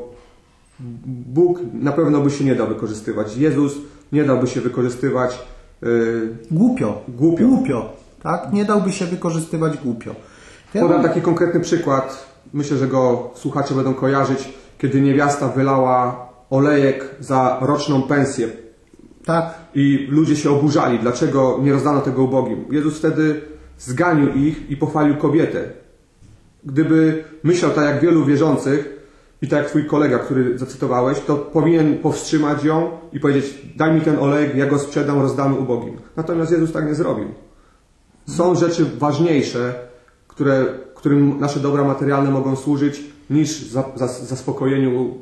Bóg na pewno by się nie dał wykorzystywać. Jezus nie dałby się wykorzystywać yy, głupio. Głupio. Głupio, tak? Nie dałby się wykorzystywać głupio. Ja Podam mam... taki konkretny przykład, myślę, że go słuchacze będą kojarzyć, kiedy niewiasta wylała olejek za roczną pensję. Tak. I ludzie się oburzali, dlaczego nie rozdano tego ubogim. Jezus wtedy zganił ich i pochwalił kobietę. Gdyby myślał tak jak wielu wierzących i tak jak twój kolega, który zacytowałeś, to powinien powstrzymać ją i powiedzieć, daj mi ten olejek, ja go sprzedam, rozdamy ubogim. Natomiast Jezus tak nie zrobił. Są rzeczy ważniejsze, które, którym nasze dobra materialne mogą służyć, niż za, za, zaspokojeniu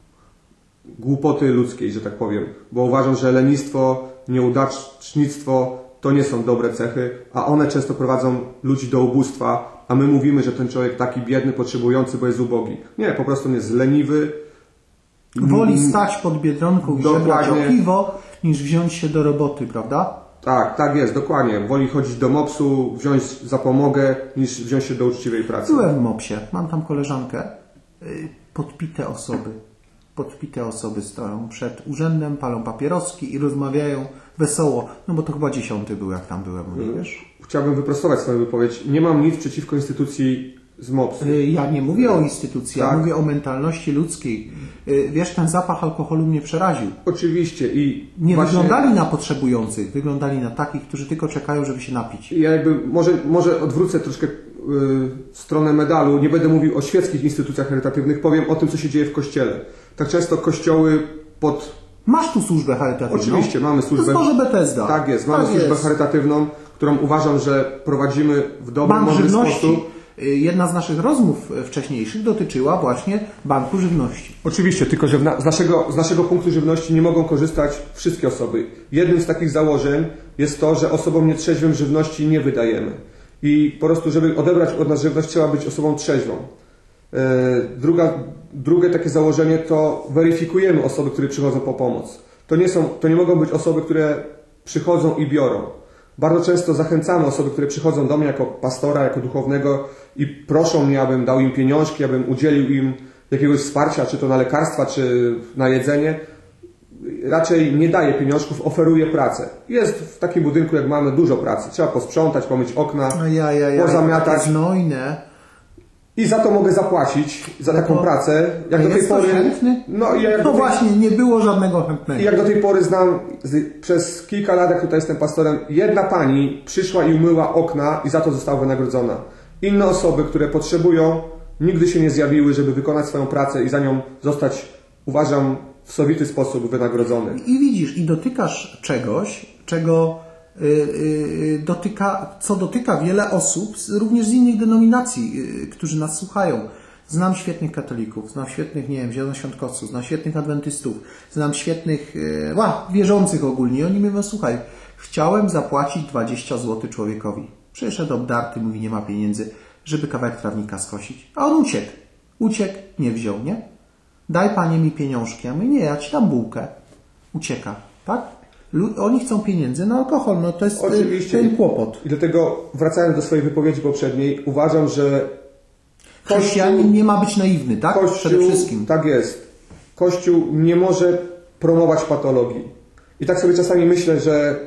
głupoty ludzkiej, że tak powiem. Bo uważam, że lenistwo, nieudacznictwo to nie są dobre cechy, a one często prowadzą ludzi do ubóstwa, a my mówimy, że ten człowiek taki biedny, potrzebujący, bo jest ubogi. Nie, po prostu on jest leniwy. Woli stać pod Biedronką i żebrać o piwo, niż wziąć się do roboty, prawda? Tak, tak jest, dokładnie. Woli chodzić do mopsu, wziąć zapomogę, niż wziąć się do uczciwej pracy. Byłem w mopsie, mam tam koleżankę. Podpite osoby. Podpite osoby stoją przed urzędem, palą papieroski i rozmawiają wesoło. No bo to chyba dziesiąty był, jak tam byłem, nie wiesz? Chciałbym wyprostować swoją wypowiedź. Nie mam nic przeciwko instytucji z mopsu. Ja nie mówię o instytucji, tak. Ja mówię o mentalności ludzkiej. Wiesz, ten zapach alkoholu mnie przeraził. Oczywiście. I nie właśnie... wyglądali na potrzebujących, wyglądali na takich, którzy tylko czekają, żeby się napić. Ja jakby może, może odwrócę troszkę stronę medalu, nie będę mówił o świeckich instytucjach charytatywnych, powiem o tym, co się dzieje w Kościele. Tak często kościoły pod... Masz tu służbę charytatywną? Oczywiście, mamy służbę. To jest Boże Bethesda. Tak jest, mamy tak służbę jest. charytatywną, którą uważam, że prowadzimy w dobry, Bank mądry żywności. sposób. Jedna z naszych rozmów wcześniejszych dotyczyła właśnie Banku Żywności. Oczywiście, tylko że na, z, naszego, z naszego punktu żywności nie mogą korzystać wszystkie osoby. Jednym z takich założeń jest to, że osobom nietrzeźwym żywności nie wydajemy. I po prostu, żeby odebrać od nas żywność, trzeba być osobą trzeźwą. Yy, druga, drugie takie założenie to weryfikujemy osoby, które przychodzą po pomoc. To nie, są, to nie mogą być osoby, które przychodzą i biorą. Bardzo często zachęcamy osoby, które przychodzą do mnie jako pastora, jako duchownego i proszą mnie, abym dał im pieniążki, abym udzielił im jakiegoś wsparcia, czy to na lekarstwa, czy na jedzenie. Raczej nie daję pieniążków, oferuję pracę. Jest w takim budynku, jak mamy, dużo pracy. Trzeba posprzątać, pomyć okna, No ja, ja, ja, pozamiatać. znojne. I za to mogę zapłacić, za taką No, pracę. Jak a do tej jest pory. ktoś chętny? No, i jak No do tej... właśnie, nie było żadnego chętnego. I jak do tej pory znam, z, przez kilka lat, jak tutaj jestem pastorem, jedna pani przyszła i umyła okna i za to została wynagrodzona. Inne osoby, które potrzebują, nigdy się nie zjawiły, żeby wykonać swoją pracę i za nią zostać, uważam, w sowity sposób wynagrodzony. I widzisz, i dotykasz czegoś, czego y, y, dotyka, co dotyka wiele osób, z- również z innych denominacji, y, którzy nas słuchają. Znam świetnych katolików, znam świetnych, nie wiem, zielonoświątkowców, znam świetnych adwentystów, znam świetnych, y, ła, wierzących ogólnie. Oni mówią, słuchaj, chciałem zapłacić dwadzieścia złotych człowiekowi. Przyszedł obdarty, mówi, nie ma pieniędzy, żeby kawałek trawnika skosić. A on uciekł. Uciekł, nie wziął, nie? Daj panie mi pieniążki. A my nie, ja ci dam bułkę. Ucieka, tak? Lu- Oni chcą pieniędzy na alkohol, no to jest y, Oczywiście. ten kłopot. I dlatego, wracając do swojej wypowiedzi poprzedniej, uważam, że Chrześcijanin nie ma być naiwny, tak? Kościół, Przede wszystkim. tak jest. Kościół nie może promować patologii. I tak sobie czasami myślę, że,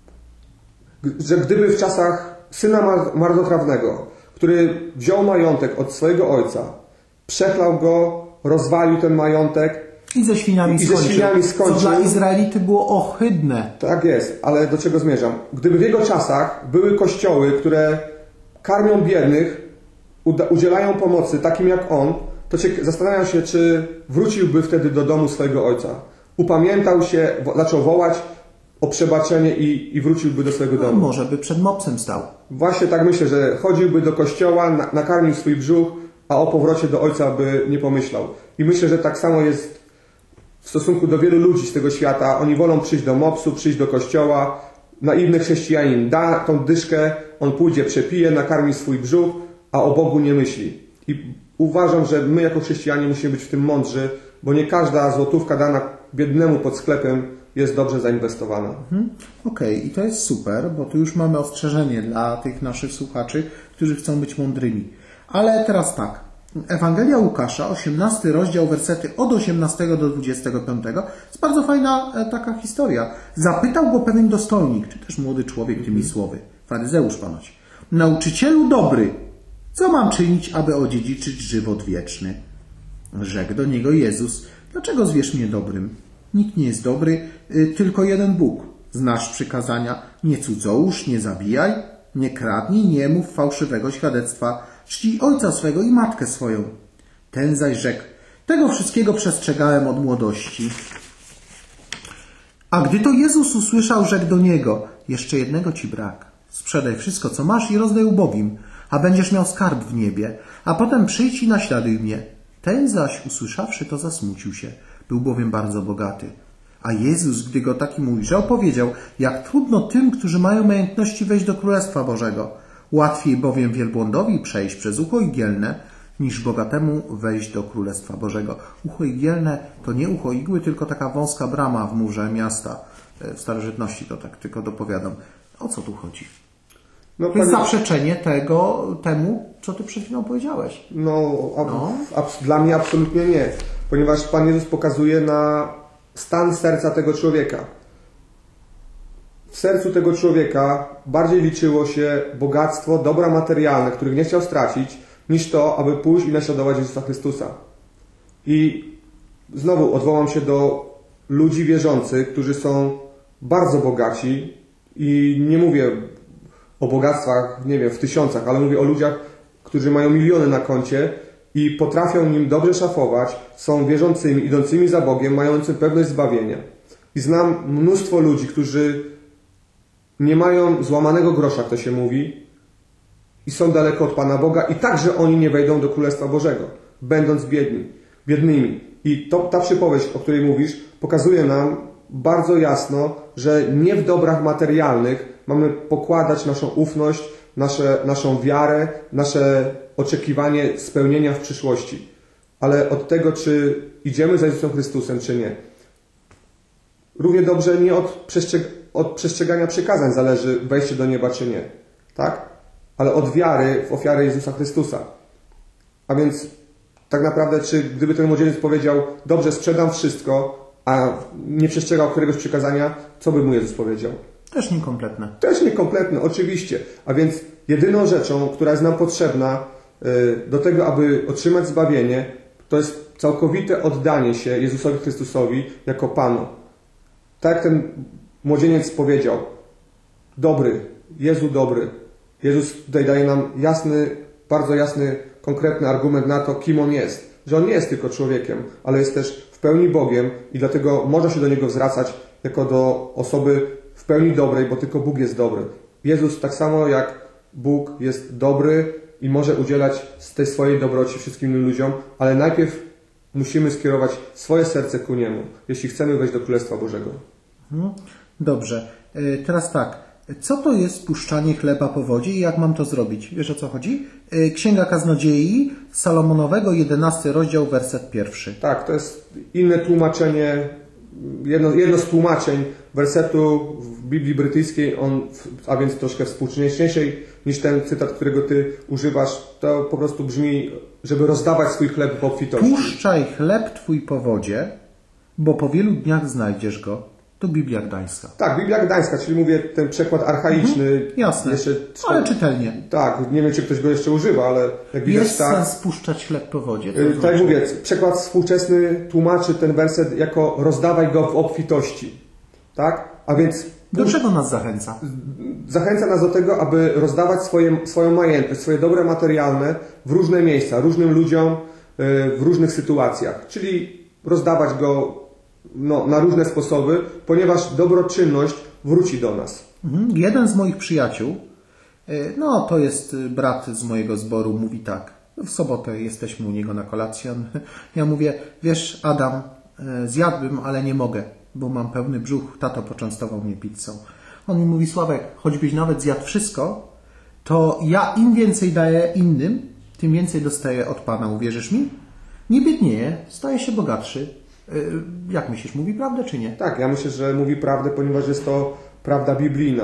że gdyby w czasach syna mar- marnotrawnego, który wziął majątek od swojego ojca, przechlał go, rozwalił ten majątek, I ze świniami I ze skończył. świniami skończył. Co dla Izraelity było ohydne. tak jest, ale do czego zmierzam? Gdyby w jego czasach były kościoły, które karmią biednych, uda- udzielają pomocy takim jak on, to cię, zastanawiam się, czy wróciłby wtedy do domu swojego ojca. Upamiętał się, wo- zaczął wołać o przebaczenie i, i wróciłby do swojego No, domu. może by przed mopsem stał. Właśnie tak myślę, że chodziłby do kościoła, na, nakarmił swój brzuch, a o powrocie do ojca by nie pomyślał. I myślę, że tak samo jest w stosunku do wielu ludzi z tego świata. Oni wolą przyjść do mopsu, przyjść do kościoła. Naiwny chrześcijanin da tą dyszkę, on pójdzie, przepije, nakarmi swój brzuch, a o Bogu nie myśli. I uważam, że my jako chrześcijanie musimy być w tym mądrzy, bo nie każda złotówka dana biednemu pod sklepem jest dobrze zainwestowana. Mhm. Okej, i to jest super, bo tu już mamy ostrzeżenie dla tych naszych słuchaczy, którzy chcą być mądrymi. Ale teraz tak. Ewangelia Łukasza, osiemnasty rozdział, wersety od osiemnastego do dwudziestego piątego. Jest bardzo fajna e, taka historia. Zapytał go pewien dostojnik, czy też młody człowiek tymi słowy. Faryzeusz ponoć. Nauczycielu dobry, co mam czynić, aby odziedziczyć żywot wieczny? Rzekł do niego Jezus. Dlaczego zwiesz mnie dobrym? Nikt nie jest dobry, y, tylko jeden Bóg. Znasz przykazania, nie cudzołóż, nie zabijaj, nie kradnij, nie mów fałszywego świadectwa, czcij ojca swego i matkę swoją. Ten zaś rzekł, tego wszystkiego przestrzegałem od młodości. A gdy to Jezus usłyszał, rzekł do niego, jeszcze jednego ci brak. Sprzedaj wszystko, co masz i rozdaj ubogim, a będziesz miał skarb w niebie, a potem przyjdź i naśladuj mnie. Ten zaś, usłyszawszy to, zasmucił się. Był bowiem bardzo bogaty. A Jezus, gdy go takim ujrzał, powiedział, jak trudno tym, którzy mają majątności, wejść do Królestwa Bożego. Łatwiej bowiem wielbłądowi przejść przez ucho igielne, niż bogatemu wejść do Królestwa Bożego. Ucho igielne to nie ucho igły, tylko taka wąska brama w murze miasta. W starożytności to tak tylko dopowiadam. O co tu chodzi? No, To jest panie- zaprzeczenie tego, temu, co ty przed chwilą powiedziałeś. No, a, No. abs- dla mnie absolutnie nie, ponieważ Pan Jezus pokazuje na stan serca tego człowieka. W sercu tego człowieka bardziej liczyło się bogactwo, dobra materialne, których nie chciał stracić, niż to, aby pójść i naśladować Jezusa Chrystusa. I znowu odwołam się do ludzi wierzących, którzy są bardzo bogaci i nie mówię o bogactwach, nie wiem, w tysiącach, ale mówię o ludziach którzy mają miliony na koncie i potrafią nim dobrze szafować, są wierzącymi, idącymi za Bogiem, mającymi pewność zbawienia. I znam mnóstwo ludzi, którzy nie mają złamanego grosza, to się mówi, i są daleko od Pana Boga i także oni nie wejdą do Królestwa Bożego, będąc biedni, biednymi. I to, ta przypowieść, o której mówisz, pokazuje nam bardzo jasno, że nie w dobrach materialnych mamy pokładać naszą ufność, nasze, naszą wiarę, nasze oczekiwanie spełnienia w przyszłości, ale od tego, czy idziemy za Jezusem Chrystusem, czy nie. Równie dobrze nie od, przestrzeg od przestrzegania przykazań zależy wejście do nieba, czy nie. Tak? Ale od wiary w ofiarę Jezusa Chrystusa. A więc tak naprawdę, czy gdyby ten młodzieniec powiedział, dobrze, sprzedam wszystko, a nie przestrzegał któregoś przykazania, co by mu Jezus powiedział? Też niekompletne. Też niekompletne, oczywiście. A więc jedyną rzeczą, która jest nam potrzebna do tego, aby otrzymać zbawienie, to jest całkowite oddanie się Jezusowi Chrystusowi jako Panu. Tak jak ten młodzieniec powiedział, dobry, Jezu dobry. Jezus tutaj daje nam jasny, bardzo jasny, konkretny argument na to, kim On jest. Że On nie jest tylko człowiekiem, ale jest też w pełni Bogiem i dlatego można się do Niego zwracać jako do osoby w pełni dobrej, bo tylko Bóg jest dobry. Jezus tak samo jak Bóg jest dobry i może udzielać z tej swojej dobroci wszystkim innym ludziom, ale najpierw musimy skierować swoje serce ku Niemu, jeśli chcemy wejść do Królestwa Bożego. Dobrze. Teraz tak. Co to jest puszczanie chleba po wodzie i jak mam to zrobić? Wiesz, o co chodzi? Księga Kaznodziei Salomonowego, jedenasty rozdział, werset pierwszy. Tak, to jest inne tłumaczenie, jedno, jedno z tłumaczeń wersetu w Biblii brytyjskiej, on, a więc troszkę współczesniejszej niż ten cytat, którego ty używasz. To po prostu brzmi, żeby rozdawać swój chleb po obfitości. Puszczaj chleb twój po wodzie, bo po wielu dniach znajdziesz go. To Biblia Gdańska. Tak, Biblia Gdańska, czyli mówię ten przekład archaiczny. Mhm, jasne, jeszcze, ale czytelnie. Tak, nie wiem, czy ktoś go jeszcze używa, ale jak widać jest tak. Jest sens puszczać chleb po wodzie. Tak znaczy? Jak mówię, przekład współczesny tłumaczy ten werset jako rozdawaj go w obfitości. Tak? A więc... Do czego nas zachęca? Zachęca nas do tego, aby rozdawać swoje, swoją majętność, swoje dobre materialne w różne miejsca, różnym ludziom, w różnych sytuacjach. Czyli rozdawać go no, na różne sposoby, ponieważ dobroczynność wróci do nas. Mhm. Jeden z moich przyjaciół, no to jest brat z mojego zboru, mówi tak. W sobotę jesteśmy u niego na kolację. Ja mówię, wiesz Adam, zjadłbym, ale nie mogę, bo mam pełny brzuch, tato poczęstował mnie pizzą. On mi mówi, Sławek, choćbyś nawet zjadł wszystko, to ja im więcej daję innym, tym więcej dostaję od Pana. Uwierzysz mi? Nie biednieje, staje się bogatszy. Jak myślisz, mówi prawdę czy nie? Tak, ja myślę, że mówi prawdę, ponieważ jest to prawda biblijna.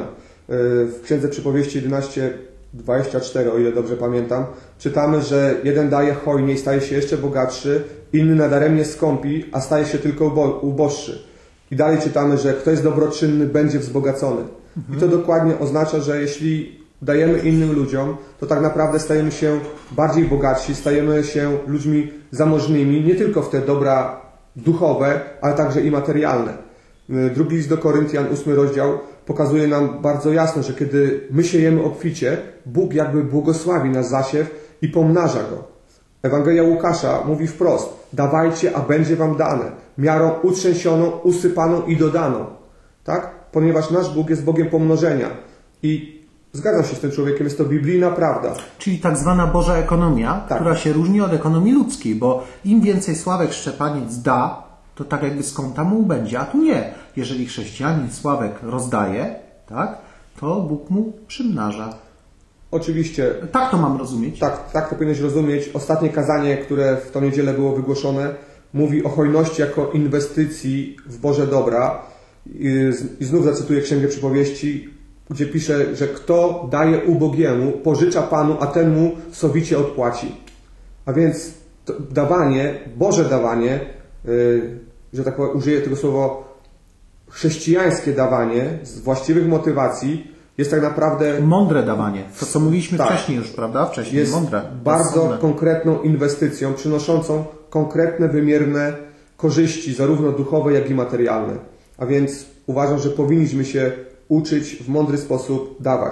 W Księdze Przypowieści jedenaście, dwadzieścia cztery, o ile dobrze pamiętam, czytamy, że jeden daje hojnie i staje się jeszcze bogatszy, inny nadaremnie skąpi, a staje się tylko uboższy. I dalej czytamy, że kto jest dobroczynny, będzie wzbogacony. Mhm. I to dokładnie oznacza, że jeśli dajemy innym ludziom, to tak naprawdę stajemy się bardziej bogatsi, stajemy się ludźmi zamożnymi, nie tylko w te dobra duchowe, ale także i materialne. Drugi list do Koryntian, ósmy rozdział, pokazuje nam bardzo jasno, że kiedy my siejemy obficie, Bóg jakby błogosławi nasz zasiew i pomnaża go. Ewangelia Łukasza mówi wprost, dawajcie, a będzie wam dane, miarą utrzęsioną, usypaną i dodaną. Tak? Ponieważ nasz Bóg jest Bogiem pomnożenia. I zgadzam się z tym człowiekiem, jest to biblijna prawda. Czyli tak zwana Boża ekonomia, tak, która się różni od ekonomii ludzkiej, bo im więcej Sławek Szczepaniec da, to tak jakby z kąta mu będzie, a tu nie. Jeżeli chrześcijanin Sławek rozdaje, tak, to Bóg mu przymnaża. Oczywiście. Tak to mam rozumieć? Tak, tak to powinieneś rozumieć. Ostatnie kazanie, które w tą niedzielę było wygłoszone, mówi o hojności jako inwestycji w Boże dobra. I, i znów zacytuję Księgę Przypowieści, gdzie pisze, że kto daje ubogiemu, pożycza Panu, a ten mu sowicie odpłaci. A więc to dawanie, Boże dawanie, yy, że tak powiem, użyję tego słowa, chrześcijańskie dawanie z właściwych motywacji jest tak naprawdę... Mądre dawanie. To, co mówiliśmy tak, wcześniej już, prawda? Wcześniej jest mądre. bardzo rozsądne. konkretną inwestycją, przynoszącą konkretne, wymierne korzyści, zarówno duchowe, jak i materialne. A więc uważam, że powinniśmy się uczyć w mądry sposób dawać.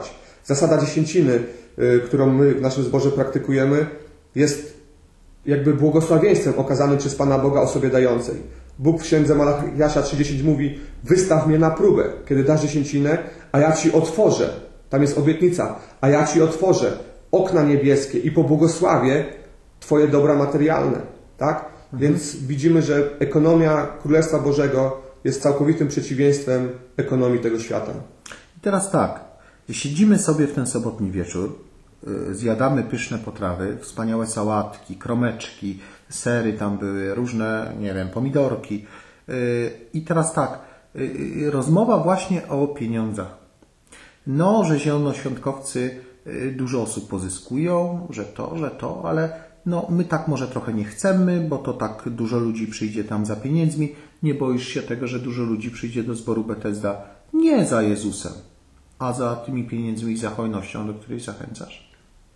Zasada dziesięciny, którą my w naszym zborze praktykujemy, jest jakby błogosławieństwem okazanym przez Pana Boga osobie dającej. Bóg w księdze Malachiasza trzy dziesięć mówi: wystaw mnie na próbę, kiedy dasz dziesięcinę, a ja Ci otworzę. Tam jest obietnica, a ja Ci otworzę okna niebieskie i pobłogosławię Twoje dobra materialne. Tak? Mhm. Więc widzimy, że ekonomia Królestwa Bożego jest całkowitym przeciwieństwem ekonomii tego świata. I teraz tak, siedzimy sobie w ten sobotni wieczór, zjadamy pyszne potrawy, wspaniałe sałatki, kromeczki, sery tam były, różne, nie wiem, pomidorki. I teraz tak, rozmowa właśnie o pieniądzach. No, że zielonoświątkowcy dużo osób pozyskują, że to, że to, ale no my tak może trochę nie chcemy, bo to tak dużo ludzi przyjdzie tam za pieniędzmi. Nie boisz się tego, że dużo ludzi przyjdzie do zboru Bethesda nie za Jezusem, a za tymi pieniędzmi i za hojnością, do której zachęcasz?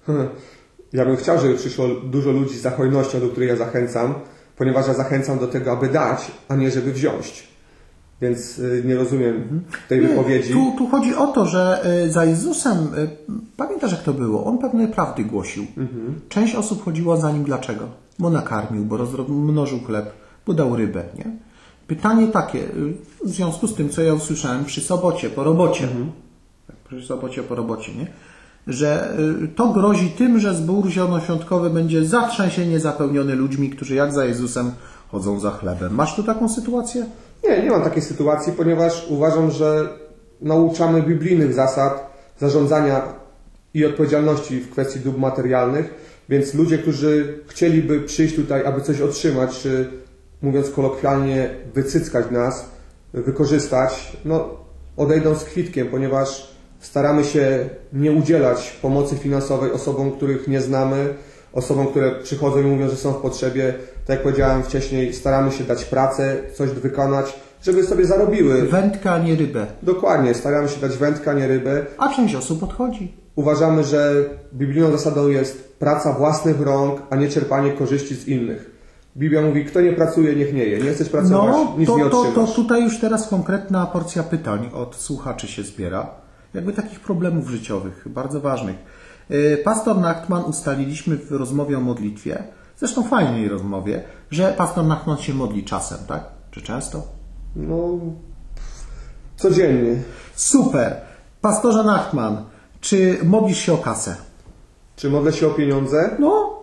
Ja bym chciał, żeby przyszło dużo ludzi za hojnością, do której ja zachęcam, ponieważ ja zachęcam do tego, aby dać, a nie żeby wziąć. Więc nie rozumiem tej nie, wypowiedzi. Tu, tu chodzi o to, że za Jezusem, pamiętasz jak to było? On pewne prawdy głosił. Mhm. Część osób chodziła za nim dlaczego? Bo nakarmił, bo rozmnożył chleb, bo dał rybę. Nie? Pytanie takie, w związku z tym, co ja usłyszałem przy sobocie, po robocie, mhm. przy sobocie, po robocie, nie? Że to grozi tym, że zbór zielonoświątkowy będzie zatrzęsienie zapełniony ludźmi, którzy jak za Jezusem chodzą za chlebem. Masz tu taką sytuację? Nie, nie mam takiej sytuacji, ponieważ uważam, że nauczamy biblijnych zasad zarządzania i odpowiedzialności w kwestii dóbr materialnych, więc ludzie, którzy chcieliby przyjść tutaj, aby coś otrzymać, czy mówiąc kolokwialnie, wycyckać nas, wykorzystać, no odejdą z kwitkiem, ponieważ staramy się nie udzielać pomocy finansowej osobom, których nie znamy, osobom, które przychodzą i mówią, że są w potrzebie. Tak jak powiedziałem wcześniej, staramy się dać pracę, coś wykonać, żeby sobie zarobiły. Wędkę, a nie rybę. Dokładnie, staramy się dać wędkę, a nie rybę. A część osób odchodzi. Uważamy, że biblijną zasadą jest praca własnych rąk, a nie czerpanie korzyści z innych. Biblia mówi, kto nie pracuje, niech nie je. Nie chcesz pracować, no, nic to, nie to, otrzymasz. to tutaj już teraz konkretna porcja pytań od słuchaczy się zbiera. Jakby takich problemów życiowych, bardzo ważnych. Pastor Nachtman, ustaliliśmy w rozmowie o modlitwie, zresztą fajnej rozmowie, że pastor Nachtman się modli czasem, tak? Czy często? No, codziennie. Super. Pastorze Nachtman, czy modlisz się o kasę? Czy modlę się o pieniądze? No.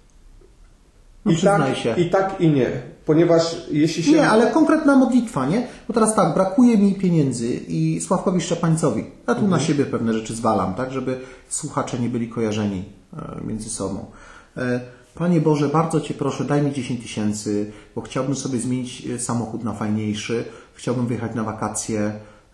No I tak, się. I tak, i nie. Ponieważ jeśli się... Nie, ale konkretna modlitwa, nie? Bo teraz tak, brakuje mi pieniędzy i Sławkowi Szczepańcowi. Ja tu mhm. na siebie pewne rzeczy zwalam, tak? Żeby słuchacze nie byli kojarzeni między sobą. Panie Boże, bardzo Cię proszę, daj mi dziesięć tysięcy, bo chciałbym sobie zmienić samochód na fajniejszy. Chciałbym wyjechać na wakacje.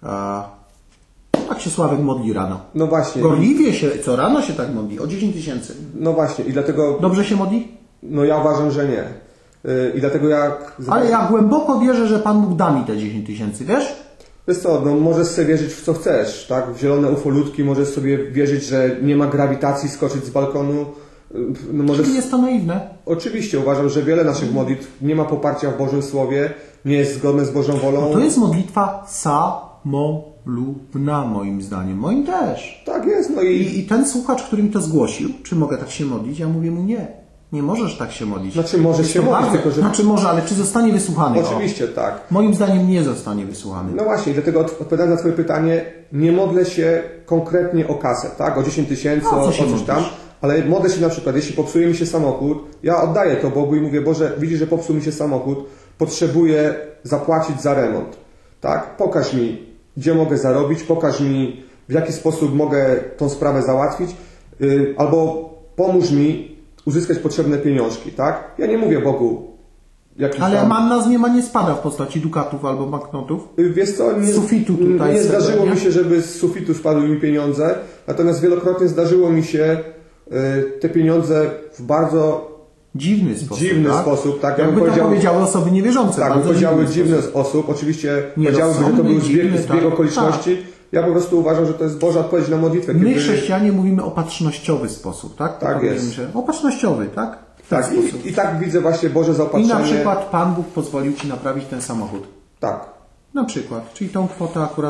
Tak się Sławek modli rano. No właśnie. Gorliwie się, co rano się tak modli? O dziesięć tysięcy. No właśnie i dlatego... Dobrze się modli? No ja uważam, że nie. I dlatego jak... Ale ja głęboko wierzę, że Pan Bóg da mi te dziesięć tysięcy, wiesz? Wiesz co, no możesz sobie wierzyć w co chcesz, tak? W zielone ufolutki możesz sobie wierzyć, że nie ma grawitacji, skoczyć z balkonu. No możesz... Czyli jest to naiwne? Oczywiście, uważam, że wiele naszych modlitw nie ma poparcia w Bożym Słowie, nie jest zgodne z Bożą wolą. No to jest modlitwa samolubna, moim zdaniem. Moim też. Tak jest, no i... I, I ten słuchacz, który mi to zgłosił, czy mogę tak się modlić? Ja mówię mu nie. Nie możesz tak się modlić. Znaczy możesz się modlić, bardzo... tylko że... Znaczy może, ale czy zostanie wysłuchany? Oczywiście, o. tak. Moim zdaniem nie zostanie wysłuchany. No właśnie, dlatego odpowiadając na Twoje pytanie, nie modlę się konkretnie o kasę, tak? O dziesięć tysięcy, o, o coś tam. Ale modlę się na przykład, jeśli popsuje mi się samochód, ja oddaję to Bogu i mówię, Boże, widzisz, że popsuł mi się samochód, potrzebuję zapłacić za remont. Tak? Pokaż mi, gdzie mogę zarobić, pokaż mi, w jaki sposób mogę tą sprawę załatwić, yy, albo pomóż mi uzyskać potrzebne pieniążki, tak? Ja nie mówię Bogu, ale tam... manna z nieba nie spada w postaci dukatów albo banknotów? Wiesz co, nie, z sufitu tutaj nie zdarzyło mi się, żeby z sufitu spadły mi pieniądze, natomiast wielokrotnie zdarzyło mi się y, te pieniądze w bardzo dziwny sposób, dziwny tak? sposób, tak? Jakby to powiedziały osoby niewierzące. Tak, by powiedziały dziwny sposób. sposób. Oczywiście powiedziałyby, że to był zbieg, zbieg tak, okoliczności. Tak. Ja po prostu uważam, że to jest Boża odpowiedź na modlitwę. My, kiedy... chrześcijanie, mówimy opatrznościowy sposób, tak? Tak to jest. Że opatrznościowy, tak? Tak, i, i tak widzę właśnie Boże zaopatrzenie. I na przykład Pan Bóg pozwolił Ci naprawić ten samochód. Tak. Na przykład. Czyli tą kwotę akurat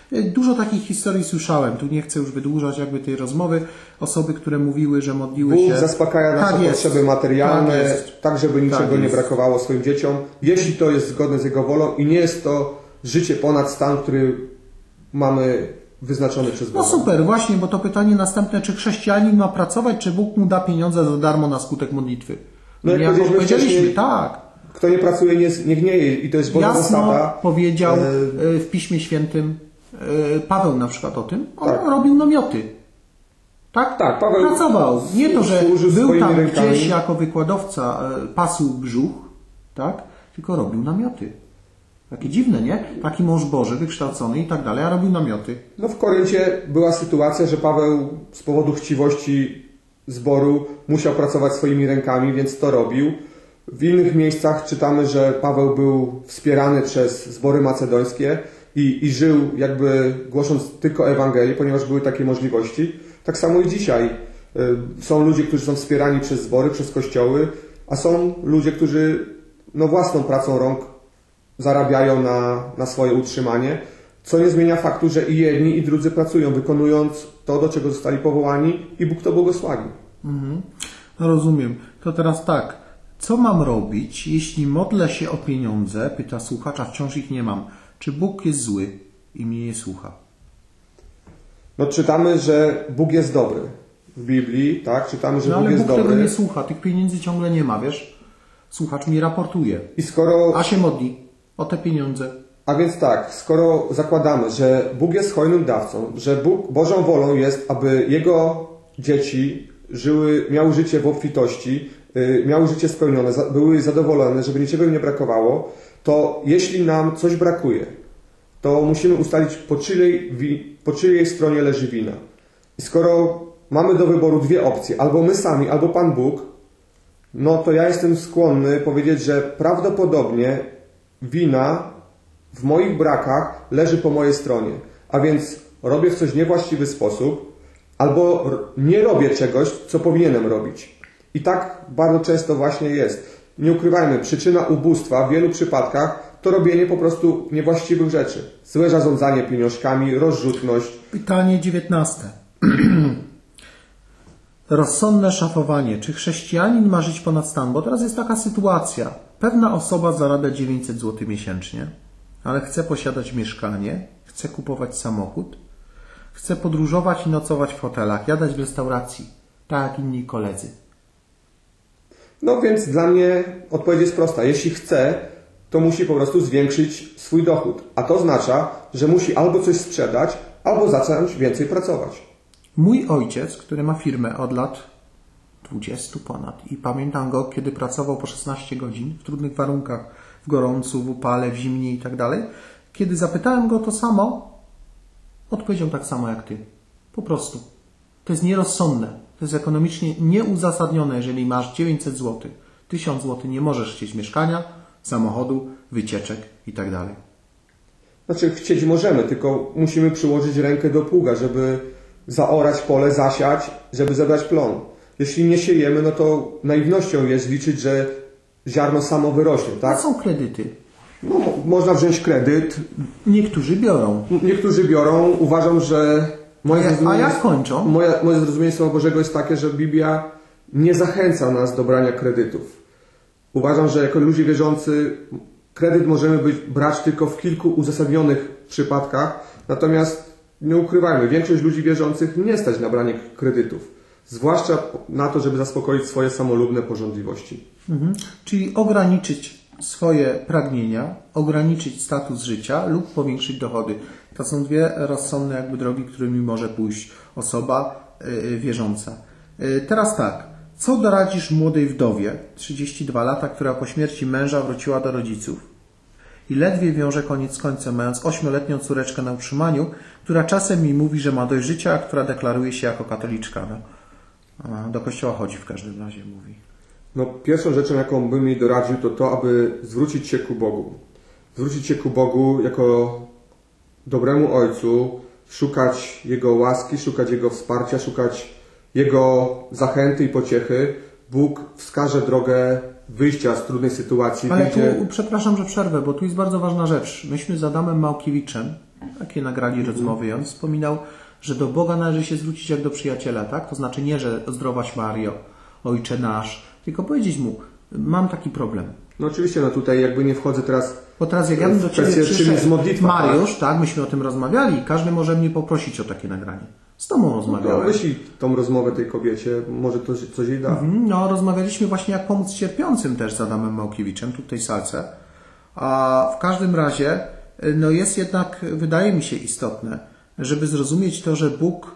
Dużo takich historii słyszałem. Tu nie chcę już wydłużać jakby tej rozmowy. Osoby, które mówiły, że modliły Bóg się... zaspokaja nasze tak potrzeby materialne, tak, tak żeby niczego tak nie brakowało swoim dzieciom. Jeśli to jest zgodne z Jego wolą i nie jest to życie ponad stan, który mamy wyznaczony przez Boga. No super, właśnie, bo to pytanie następne, czy chrześcijanin ma pracować, czy Bóg mu da pieniądze za darmo na skutek modlitwy? No jak jak powiedzieliśmy powiedzieliśmy, wcześniej, tak. Kto nie pracuje, nie, nie gnieje i to jest Boża Jasno zasada. powiedział E... w Piśmie Świętym e, Paweł na przykład o tym. On Tak. robił namioty. Tak? Tak, Paweł pracował. Nie to, że służył był swoimi tam rękami. gdzieś jako wykładowca e, pasł brzuch, tak? Tylko robił namioty. Takie dziwne, nie? Taki mąż Boży, wykształcony i tak dalej, a robił namioty. No w Koryncie była sytuacja, że Paweł z powodu chciwości zboru musiał pracować swoimi rękami, więc to robił. W innych miejscach czytamy, że Paweł był wspierany przez zbory macedońskie i, i żył jakby głosząc tylko Ewangelię, ponieważ były takie możliwości. Tak samo i dzisiaj. Są ludzie, którzy są wspierani przez zbory, przez kościoły, a są ludzie, którzy no własną pracą rąk zarabiają na, na swoje utrzymanie, co nie zmienia faktu, że i jedni, i drudzy pracują, wykonując to, do czego zostali powołani i Bóg to błogosławi. Mhm. No rozumiem. To teraz tak. Co mam robić, jeśli modlę się o pieniądze? Pyta słuchacz, a wciąż ich nie mam. Czy Bóg jest zły i mnie nie słucha? No czytamy, że Bóg jest dobry. W Biblii, tak? Czytamy, że no, Bóg ale jest Bóg dobry. tego nie słucha. Tych pieniędzy ciągle nie ma, wiesz? Słuchacz mi raportuje. I skoro... A się modli o te pieniądze. A więc tak, skoro zakładamy, że Bóg jest hojnym dawcą, że Bóg, Bożą wolą jest, aby Jego dzieci żyły, miały życie w obfitości, yy, miały życie spełnione, za, były zadowolone, żeby niczego im nie brakowało, to jeśli nam coś brakuje, to musimy ustalić, po czyjej, wi, po czyjej stronie leży wina. I skoro mamy do wyboru dwie opcje, albo my sami, albo Pan Bóg, no to ja jestem skłonny powiedzieć, że prawdopodobnie wina w moich brakach leży po mojej stronie. A więc robię w coś niewłaściwy sposób, albo nie robię czegoś, co powinienem robić. I tak bardzo często właśnie jest. Nie ukrywajmy, przyczyna ubóstwa w wielu przypadkach to robienie po prostu niewłaściwych rzeczy. Złe zarządzanie pieniążkami, rozrzutność. Pytanie dziewiętnaste. Rozsądne szafowanie. Czy chrześcijanin ma żyć ponad stan? Bo teraz jest taka sytuacja. Pewna osoba zarabia dziewięćset złotych miesięcznie, ale chce posiadać mieszkanie, chce kupować samochód, chce podróżować i nocować w hotelach, jadać w restauracji, tak jak inni koledzy. No więc dla mnie odpowiedź jest prosta. Jeśli chce, to musi po prostu zwiększyć swój dochód. A to oznacza, że musi albo coś sprzedać, albo zacząć więcej pracować. Mój ojciec, który ma firmę od lat dwudziestu ponad i pamiętam go, kiedy pracował po szesnaście godzin w trudnych warunkach, w gorącu, w upale, w zimnie i tak dalej. Kiedy zapytałem go to samo, odpowiedział tak samo jak ty. Po prostu. To jest nierozsądne. To jest ekonomicznie nieuzasadnione, jeżeli masz dziewięćset złotych. tysiąc złotych nie możesz chcieć mieszkania, samochodu, wycieczek i tak dalej. Znaczy chcieć możemy, tylko musimy przyłożyć rękę do pługa, żeby zaorać pole, zasiać, żeby zebrać plon. Jeśli nie siejemy, no to naiwnością jest liczyć, że ziarno samo wyrośnie, tak? To są kredyty. No, można wziąć kredyt. Niektórzy biorą. Niektórzy biorą. Uważam, że moje A, zrozumienie, a jak kończą? Moje, moje zrozumienie Słowa Bożego jest takie, że Biblia nie zachęca nas do brania kredytów. Uważam, że jako ludzie wierzący kredyt możemy być, brać tylko w kilku uzasadnionych przypadkach, natomiast nie ukrywajmy, większość ludzi wierzących nie stać na branie kredytów. Zwłaszcza na to, żeby zaspokoić swoje samolubne pożądliwości. Mhm. Czyli ograniczyć swoje pragnienia, ograniczyć status życia lub powiększyć dochody. To są dwie rozsądne jakby drogi, którymi może pójść osoba yy, wierząca. Yy, teraz tak. Co doradzisz młodej wdowie, trzydzieści dwa lata, która po śmierci męża wróciła do rodziców i ledwie wiąże koniec z końcem, mając ośmioletnią córeczkę na utrzymaniu, która czasem mi mówi, że ma dość życia, a która deklaruje się jako katoliczka. No. A do kościoła chodzi w każdym razie, mówi. No, pierwszą rzeczą, jaką bym jej doradził, to to, aby zwrócić się ku Bogu. Zwrócić się ku Bogu jako dobremu Ojcu, szukać Jego łaski, szukać Jego wsparcia, szukać Jego zachęty i pociechy. Bóg wskaże drogę wyjścia z trudnej sytuacji. Ale wyjdzie... tu, przepraszam, że przerwę, bo tu jest bardzo ważna rzecz. Myśmy z Adamem Małkiewiczem Takie nagrali rozmowy i on wspominał, że do Boga należy się zwrócić jak do przyjaciela, tak? To znaczy nie, że zdrowaś Mario, Ojcze nasz, tylko powiedzieć mu, mam taki problem. No oczywiście, no tutaj jakby nie wchodzę teraz. Bo teraz jak ja bym do Ciebie przyszedł, modlitwa, Mariusz, tak? tak, myśmy o tym rozmawiali, każdy może mnie poprosić o takie nagranie. Z Tobą rozmawiałem. No, wyślij tą rozmowę tej kobiecie, może to coś jej da. Mhm, no, rozmawialiśmy właśnie jak pomóc cierpiącym też z Adamem Małkiewiczem, tutaj salce. A w każdym razie, no jest jednak, wydaje mi się istotne, żeby zrozumieć to, że Bóg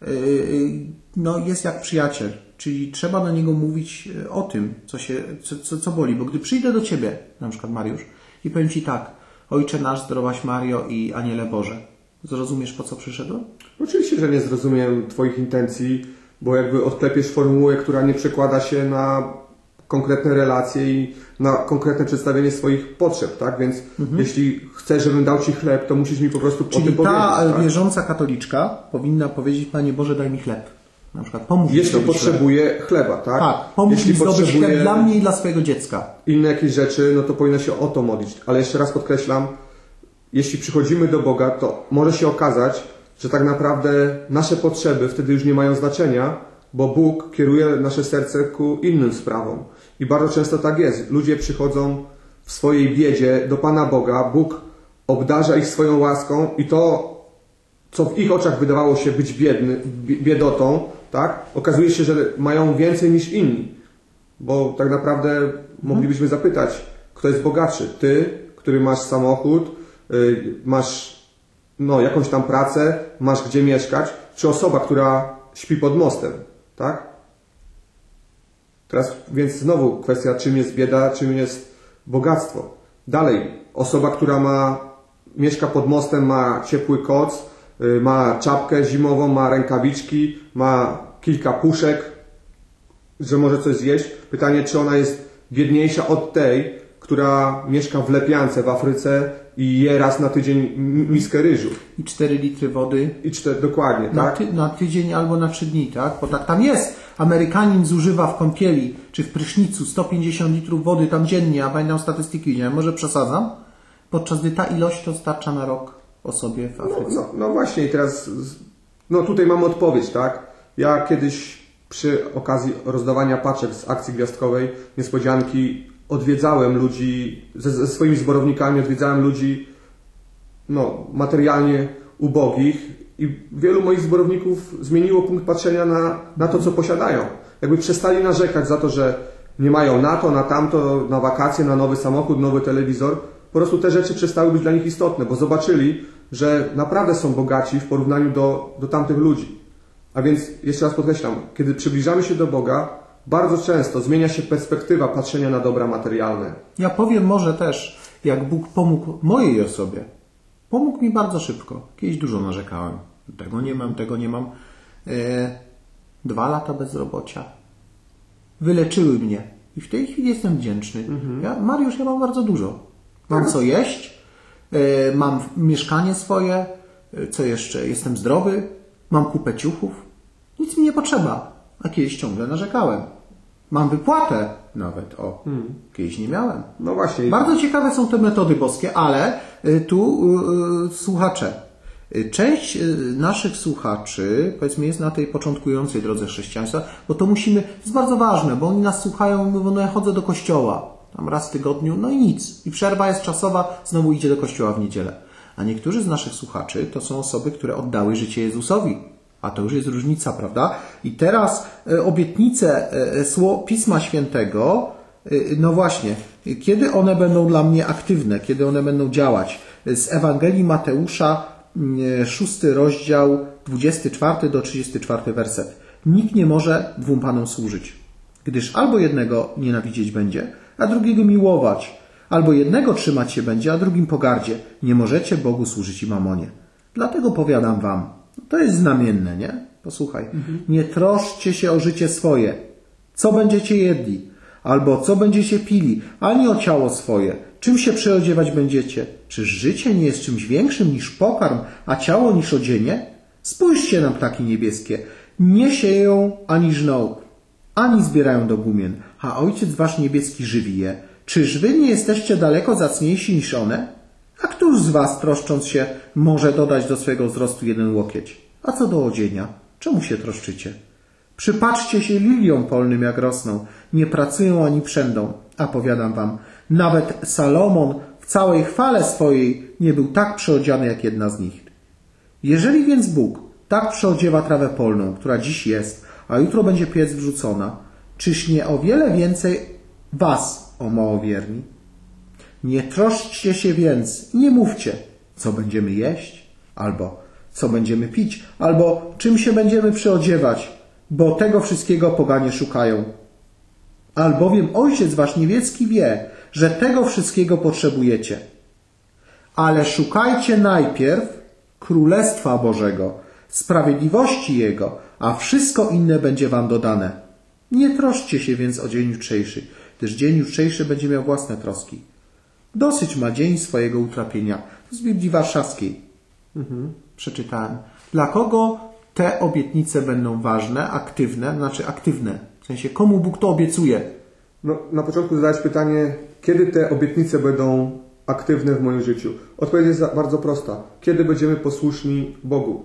no, jest jak przyjaciel. Czyli trzeba do Niego mówić o tym, co, się, co, co, co boli. Bo gdy przyjdę do Ciebie, na przykład Mariusz, i powiem Ci tak, Ojcze nasz, zdrowaś Mario i Aniele Boże, zrozumiesz, po co przyszedłem? Oczywiście, że nie zrozumiem Twoich intencji, bo jakby odklepiesz formułę, która nie przekłada się na konkretne relacje i na konkretne przedstawienie swoich potrzeb, tak? Więc mhm. jeśli chcesz, żebym dał Ci chleb, to musisz mi po prostu Czyli o tym powiedzieć. Czyli ta tak? wierząca katoliczka powinna powiedzieć, Panie Boże, daj mi chleb. Na przykład pomóż Jeśli mi potrzebuje chleb. chleba, tak? Tak, pomóż Jeśli mi zdobyć chleb dla mnie i dla swojego dziecka. Inne jakieś rzeczy, no to powinno się o to modlić. Ale jeszcze raz podkreślam, jeśli przychodzimy do Boga, to może się okazać, że tak naprawdę nasze potrzeby wtedy już nie mają znaczenia, bo Bóg kieruje nasze serce ku innym sprawom. I bardzo często tak jest. Ludzie przychodzą w swojej biedzie do Pana Boga, Bóg obdarza ich swoją łaską i to, co w ich oczach wydawało się być biedny, biedotą, tak? Okazuje się, że mają więcej niż inni. Bo tak naprawdę moglibyśmy zapytać, kto jest bogatszy? Ty, który masz samochód, yy, masz no, jakąś tam pracę, masz gdzie mieszkać, czy osoba, która śpi pod mostem, tak? Teraz więc znowu kwestia, czym jest bieda, czym jest bogactwo. Dalej, osoba, która ma, mieszka pod mostem, ma ciepły koc, yy, ma czapkę zimową, ma rękawiczki, ma kilka puszek, że może coś zjeść. Pytanie, czy ona jest biedniejsza od tej, która mieszka w Lepiance w Afryce i je raz na tydzień miskę ryżu. I cztery litry wody. I cztery, dokładnie, na tak? Ty, na tydzień albo na trzy dni, tak? Bo tak tam jest. Amerykanin zużywa w kąpieli czy w prysznicu sto pięćdziesiąt litrów wody tam dziennie, a pamiętam statystyki, nie? Może przesadzam? Podczas gdy ta ilość to starcza na rok osobie w Afryce. No, no, no właśnie i teraz, no tutaj mamy odpowiedź, tak? Ja kiedyś przy okazji rozdawania paczek z akcji gwiazdkowej niespodzianki odwiedzałem ludzi, ze, ze swoimi zborownikami odwiedzałem ludzi no, materialnie ubogich i wielu moich zborowników zmieniło punkt patrzenia na, na to, co posiadają. Jakby przestali narzekać za to, że nie mają na to, na tamto, na wakacje, na nowy samochód, nowy telewizor. Po prostu te rzeczy przestały być dla nich istotne, bo zobaczyli, że naprawdę są bogaci w porównaniu do, do tamtych ludzi. A więc, jeszcze raz podkreślam, kiedy przybliżamy się do Boga, bardzo często zmienia się perspektywa patrzenia na dobra materialne. Ja powiem może też, jak Bóg pomógł mojej osobie. Pomógł mi bardzo szybko. Kiedyś dużo narzekałem. Tego nie mam, tego nie mam. E, dwa lata bezrobocia. Wyleczyły mnie. I w tej chwili jestem wdzięczny. Mhm. Ja, Mariusz, ja mam bardzo dużo. Mam co jeść, e, mam mieszkanie swoje, e, co jeszcze? Jestem zdrowy, mam kupę ciuchów. Nic mi nie potrzeba. A kiedyś ciągle narzekałem. Mam wypłatę nawet. O, hmm. kiedyś nie miałem. No właśnie. Bardzo ciekawe są te metody boskie, ale y, tu y, y, słuchacze. Y, część y, naszych słuchaczy, powiedzmy, jest na tej początkującej drodze chrześcijaństwa, bo to musimy, to jest bardzo ważne, bo oni nas słuchają i mówią, no ja chodzę do kościoła. Tam raz w tygodniu, no i nic. I przerwa jest czasowa, znowu idzie do kościoła w niedzielę. A niektórzy z naszych słuchaczy to są osoby, które oddały życie Jezusowi. A to już jest różnica, prawda? I teraz e, obietnice e, Pisma Świętego, e, no właśnie, kiedy one będą dla mnie aktywne, kiedy one będą działać? Z Ewangelii Mateusza, e, szósty rozdział, dwudziesty czwarty do trzydziesty czwarty werset. Nikt nie może dwóm panom służyć, gdyż albo jednego nienawidzieć będzie, a drugiego miłować, albo jednego trzymać się będzie, a drugim pogardzie. Nie możecie Bogu służyć i mamonie. Dlatego powiadam wam, to jest znamienne, nie? Posłuchaj. Mhm. Nie troszczcie się o życie swoje. Co będziecie jedli? Albo co będziecie pili? Ani o ciało swoje. Czym się przyodziewać będziecie? Czyż życie nie jest czymś większym niż pokarm, a ciało niż odzienie? Spójrzcie na ptaki niebieskie. Nie sieją ani żną, ani zbierają do gumien, a Ojciec wasz niebieski żywi je. Czyż wy nie jesteście daleko zacniejsi niż one? A któż z was, troszcząc się, może dodać do swojego wzrostu jeden łokieć? A co do odzienia, czemu się troszczycie? Przypatrzcie się liliom polnym, jak rosną. Nie pracują ani przędą. A powiadam wam, nawet Salomon w całej chwale swojej nie był tak przyodziany jak jedna z nich. Jeżeli więc Bóg tak przyodziewa trawę polną, która dziś jest, a jutro będzie piec wrzucona, czyż nie o wiele więcej was, o małowierni? Nie troszczcie się więc, nie mówcie, co będziemy jeść, albo co będziemy pić, albo czym się będziemy przyodziewać, bo tego wszystkiego poganie szukają. Albowiem Ojciec wasz niebieskii wie, że tego wszystkiego potrzebujecie. Ale szukajcie najpierw Królestwa Bożego, sprawiedliwości Jego, a wszystko inne będzie wam dodane. Nie troszczcie się więc o dzień jutrzejszy, gdyż dzień jutrzejszy będzie miał własne troski. Dosyć ma dzień swojego utrapienia. Z Biblii Warszawskiej. Mhm, przeczytałem. Dla kogo te obietnice będą ważne, aktywne, znaczy aktywne? W sensie, komu Bóg to obiecuje? No, na początku zadałeś pytanie, kiedy te obietnice będą aktywne w moim życiu? Odpowiedź jest bardzo prosta. Kiedy będziemy posłuszni Bogu?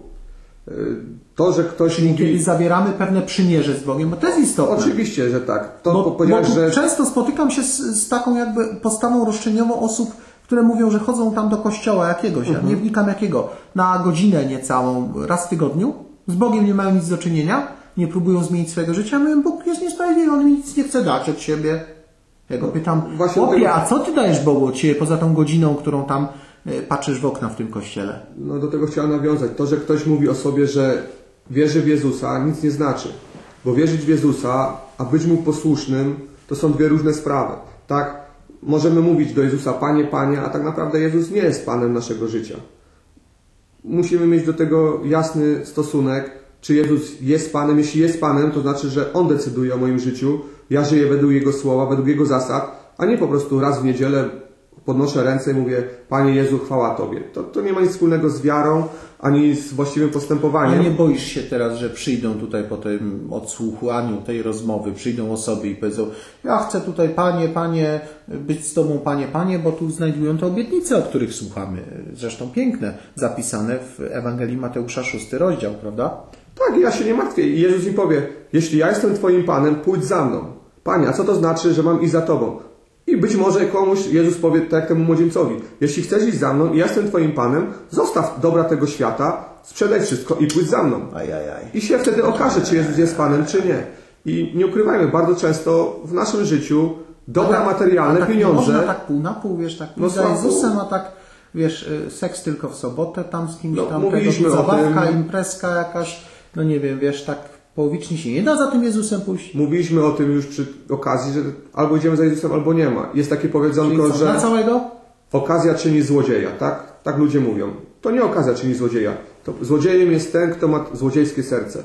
To, że ktoś Czyli mówi... kiedy zawieramy pewne przymierze z Bogiem, bo to jest istotne. Oczywiście, że tak. To bo, powiedziałeś, bo że... Często spotykam się z, z taką jakby postawą roszczeniową osób, które mówią, że chodzą tam do kościoła jakiegoś, mhm. ja nie wnikam jakiego, na godzinę niecałą, raz w tygodniu, z Bogiem nie mają nic do czynienia, nie próbują zmienić swojego życia, mówię, Bóg jest niesprawiedliwy, On mi nic nie chce dać od siebie. Ja go pytam, chłopie, tego... a co Ty dajesz Bogu od siebie poza tą godziną, którą tam y, patrzysz w okna w tym kościele? No do tego chciałem nawiązać. To, że ktoś mówi o sobie, że wierzy w Jezusa, nic nie znaczy. Bo wierzyć w Jezusa, a być Mu posłusznym, to są dwie różne sprawy. Tak? Możemy mówić do Jezusa, Panie, Panie, a tak naprawdę Jezus nie jest Panem naszego życia. Musimy mieć do tego jasny stosunek, czy Jezus jest Panem. Jeśli jest Panem, to znaczy, że On decyduje o moim życiu. Ja żyję według Jego słowa, według Jego zasad, a nie po prostu raz w niedzielę podnoszę ręce i mówię, Panie Jezu, chwała Tobie. To, to nie ma nic wspólnego z wiarą, ani z właściwym postępowaniem. A nie boisz się teraz, że przyjdą tutaj po tym odsłuchaniu tej rozmowy, przyjdą osoby i powiedzą, ja chcę tutaj, Panie, Panie, być z Tobą, Panie, Panie, bo tu znajdują te obietnice, o których słuchamy. Zresztą piękne, zapisane w Ewangelii Mateusza, szósty rozdział, prawda? Tak, ja się nie martwię. I Jezus mi powie, jeśli ja jestem Twoim Panem, pójdź za mną. Panie, a co to znaczy, że mam iść za Tobą? I być może komuś Jezus powie, tak jak temu młodzieńcowi, jeśli chcesz iść za mną i ja jestem Twoim Panem, zostaw dobra tego świata, sprzedaj wszystko i pójdź za mną. Ajajaj. I się wtedy okaże, czy Jezus jest Panem, czy nie. I nie ukrywajmy, bardzo często w naszym życiu dobra tak, materialne, tak pieniądze... Można tak pół na pół, wiesz, tak no, za Jezusem, a tak, wiesz, seks tylko w sobotę, tam z kimś no, tam, mówiliśmy tego, zabawka, o tym, imprezka jakaś, no nie wiem, wiesz, tak połowicznie się nie da za tym Jezusem pójść. Mówiliśmy o tym już przy okazji, że albo idziemy za Jezusem, albo nie ma. Jest takie powiedzonko, że na całego? okazja czyni złodzieja, tak? Tak ludzie mówią. To nie okazja czyni złodzieja. To złodziejem jest ten, kto ma złodziejskie serce.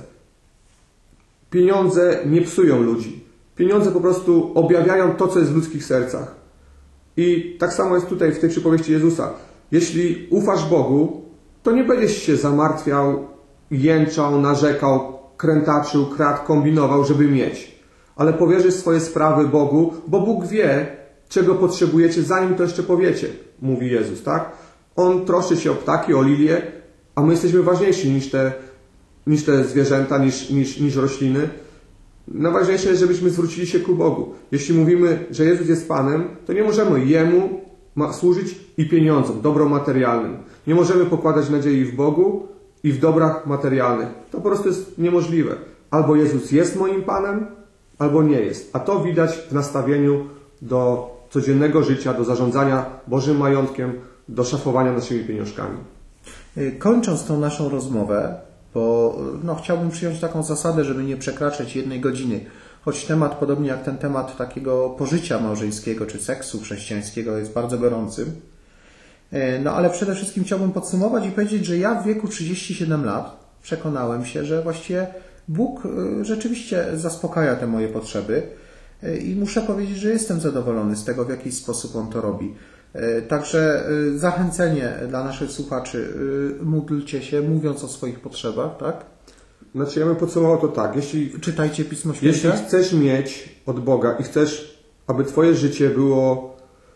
Pieniądze nie psują ludzi. Pieniądze po prostu objawiają to, co jest w ludzkich sercach. I tak samo jest tutaj w tej przypowieści Jezusa. Jeśli ufasz Bogu, to nie będziesz się zamartwiał, jęczał, narzekał, krętaczył, kradł, kombinował, żeby mieć. Ale powierzysz swoje sprawy Bogu, bo Bóg wie, czego potrzebujecie, zanim to jeszcze powiecie, mówi Jezus, tak? On troszczy się o ptaki, o lilie, a my jesteśmy ważniejsi niż te, niż te zwierzęta, niż, niż, niż rośliny. Najważniejsze jest, żebyśmy zwrócili się ku Bogu. Jeśli mówimy, że Jezus jest Panem, to nie możemy Jemu służyć i pieniądzom, dobrom materialnym. Nie możemy pokładać nadziei w Bogu i w dobrach materialnych. To po prostu jest niemożliwe. Albo Jezus jest moim Panem, albo nie jest. A to widać w nastawieniu do codziennego życia, do zarządzania Bożym majątkiem, do szafowania naszymi pieniążkami. Kończąc tą naszą rozmowę, bo no, chciałbym przyjąć taką zasadę, żeby nie przekraczać jednej godziny. Choć temat, podobnie jak ten temat takiego pożycia małżeńskiego czy seksu chrześcijańskiego, jest bardzo gorącym. No ale przede wszystkim chciałbym podsumować i powiedzieć, że ja w wieku trzydziestu siedmiu lat przekonałem się, że właściwie Bóg rzeczywiście zaspokaja te moje potrzeby i muszę powiedzieć, że jestem zadowolony z tego, w jaki sposób On to robi. Także zachęcenie dla naszych słuchaczy, módlcie się, mówiąc o swoich potrzebach, tak? Znaczy ja bym podsumował to tak, jeśli... Czytajcie Pismo Święte. Jeśli chcesz mieć od Boga i chcesz, aby Twoje życie było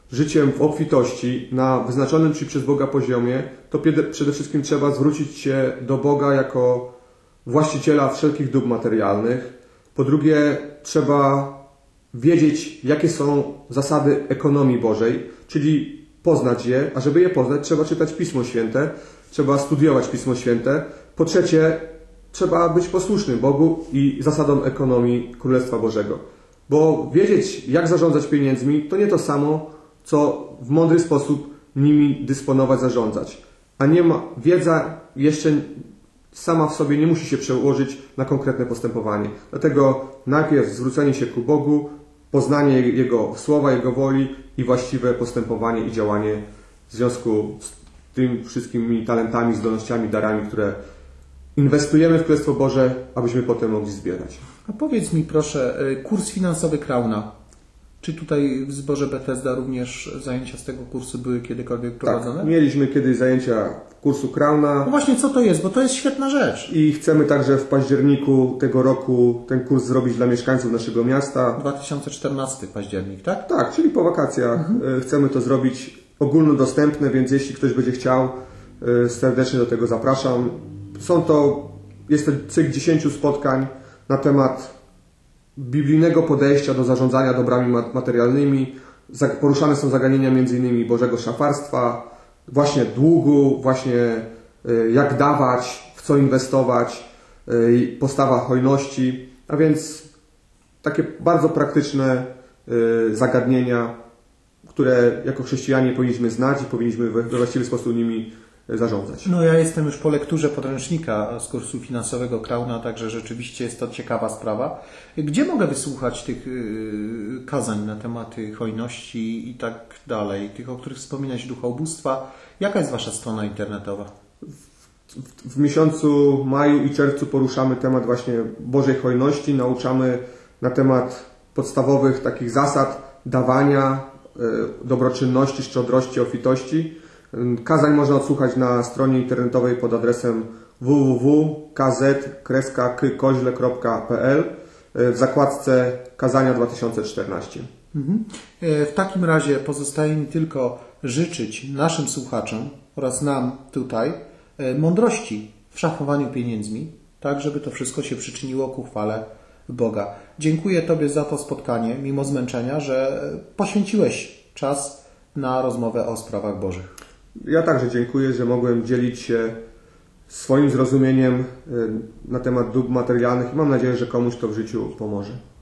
życiem w obfitości na wyznaczonym Ci przez Boga poziomie, to przede wszystkim trzeba zwrócić się do Boga jako właściciela wszelkich dóbr materialnych. Po drugie, trzeba wiedzieć, jakie są zasady ekonomii Bożej, czyli poznać je, a żeby je poznać, trzeba czytać Pismo Święte, trzeba studiować Pismo Święte. Po trzecie, trzeba być posłusznym Bogu i zasadom ekonomii Królestwa Bożego. Bo wiedzieć, jak zarządzać pieniędzmi, to nie to samo, co w mądry sposób nimi dysponować, zarządzać. A nie ma, wiedza jeszcze sama w sobie nie musi się przełożyć na konkretne postępowanie. Dlatego najpierw zwrócenie się ku Bogu, poznanie Jego słowa, Jego woli i właściwe postępowanie i działanie w związku z tymi wszystkimi talentami, zdolnościami, darami, które inwestujemy w Królestwo Boże, abyśmy potem mogli zbierać. A powiedz mi proszę, kurs finansowy Krauna. Czy tutaj w zborze Bethesda również zajęcia z tego kursu były kiedykolwiek prowadzone? Tak, mieliśmy kiedyś zajęcia kursu Krauna. No właśnie, co to jest? Bo to jest świetna rzecz. I chcemy także w październiku tego roku ten kurs zrobić dla mieszkańców naszego miasta. dwa tysiące czternasty październik, tak? Tak, czyli po wakacjach. Mhm. Chcemy to zrobić ogólnodostępne, więc jeśli ktoś będzie chciał, serdecznie do tego zapraszam. Są to, jest to cykl dziesięciu spotkań na temat biblijnego podejścia do zarządzania dobrami materialnymi. Poruszane są zagadnienia między innymi Bożego szafarstwa, właśnie długu, właśnie jak dawać, w co inwestować, postawa hojności, a więc takie bardzo praktyczne zagadnienia, które jako chrześcijanie powinniśmy znać i powinniśmy we właściwy sposób nimi zarządzać. No ja jestem już po lekturze podręcznika z kursu finansowego Krauna, także rzeczywiście jest to ciekawa sprawa. Gdzie mogę wysłuchać tych yy, kazań na tematy hojności i tak dalej, tych, o których wspominałeś, duchobóstwa? Jaka jest Wasza strona internetowa? W, w, w miesiącu maju i czerwcu poruszamy temat właśnie Bożej hojności, nauczamy na temat podstawowych takich zasad dawania, yy, dobroczynności, szczodrości, obfitości. Kazań można odsłuchać na stronie internetowej pod adresem w w w kropka k z kropka k koźle kropka p l w zakładce Kazania dwa tysiące czternaście. Mhm. W takim razie pozostaje mi tylko życzyć naszym słuchaczom oraz nam tutaj mądrości w szachowaniu pieniędzmi, tak żeby to wszystko się przyczyniło ku chwale Boga. Dziękuję Tobie za to spotkanie, mimo zmęczenia, że poświęciłeś czas na rozmowę o sprawach Bożych. Ja także dziękuję, że mogłem dzielić się swoim zrozumieniem na temat dóbr materialnych i mam nadzieję, że komuś to w życiu pomoże.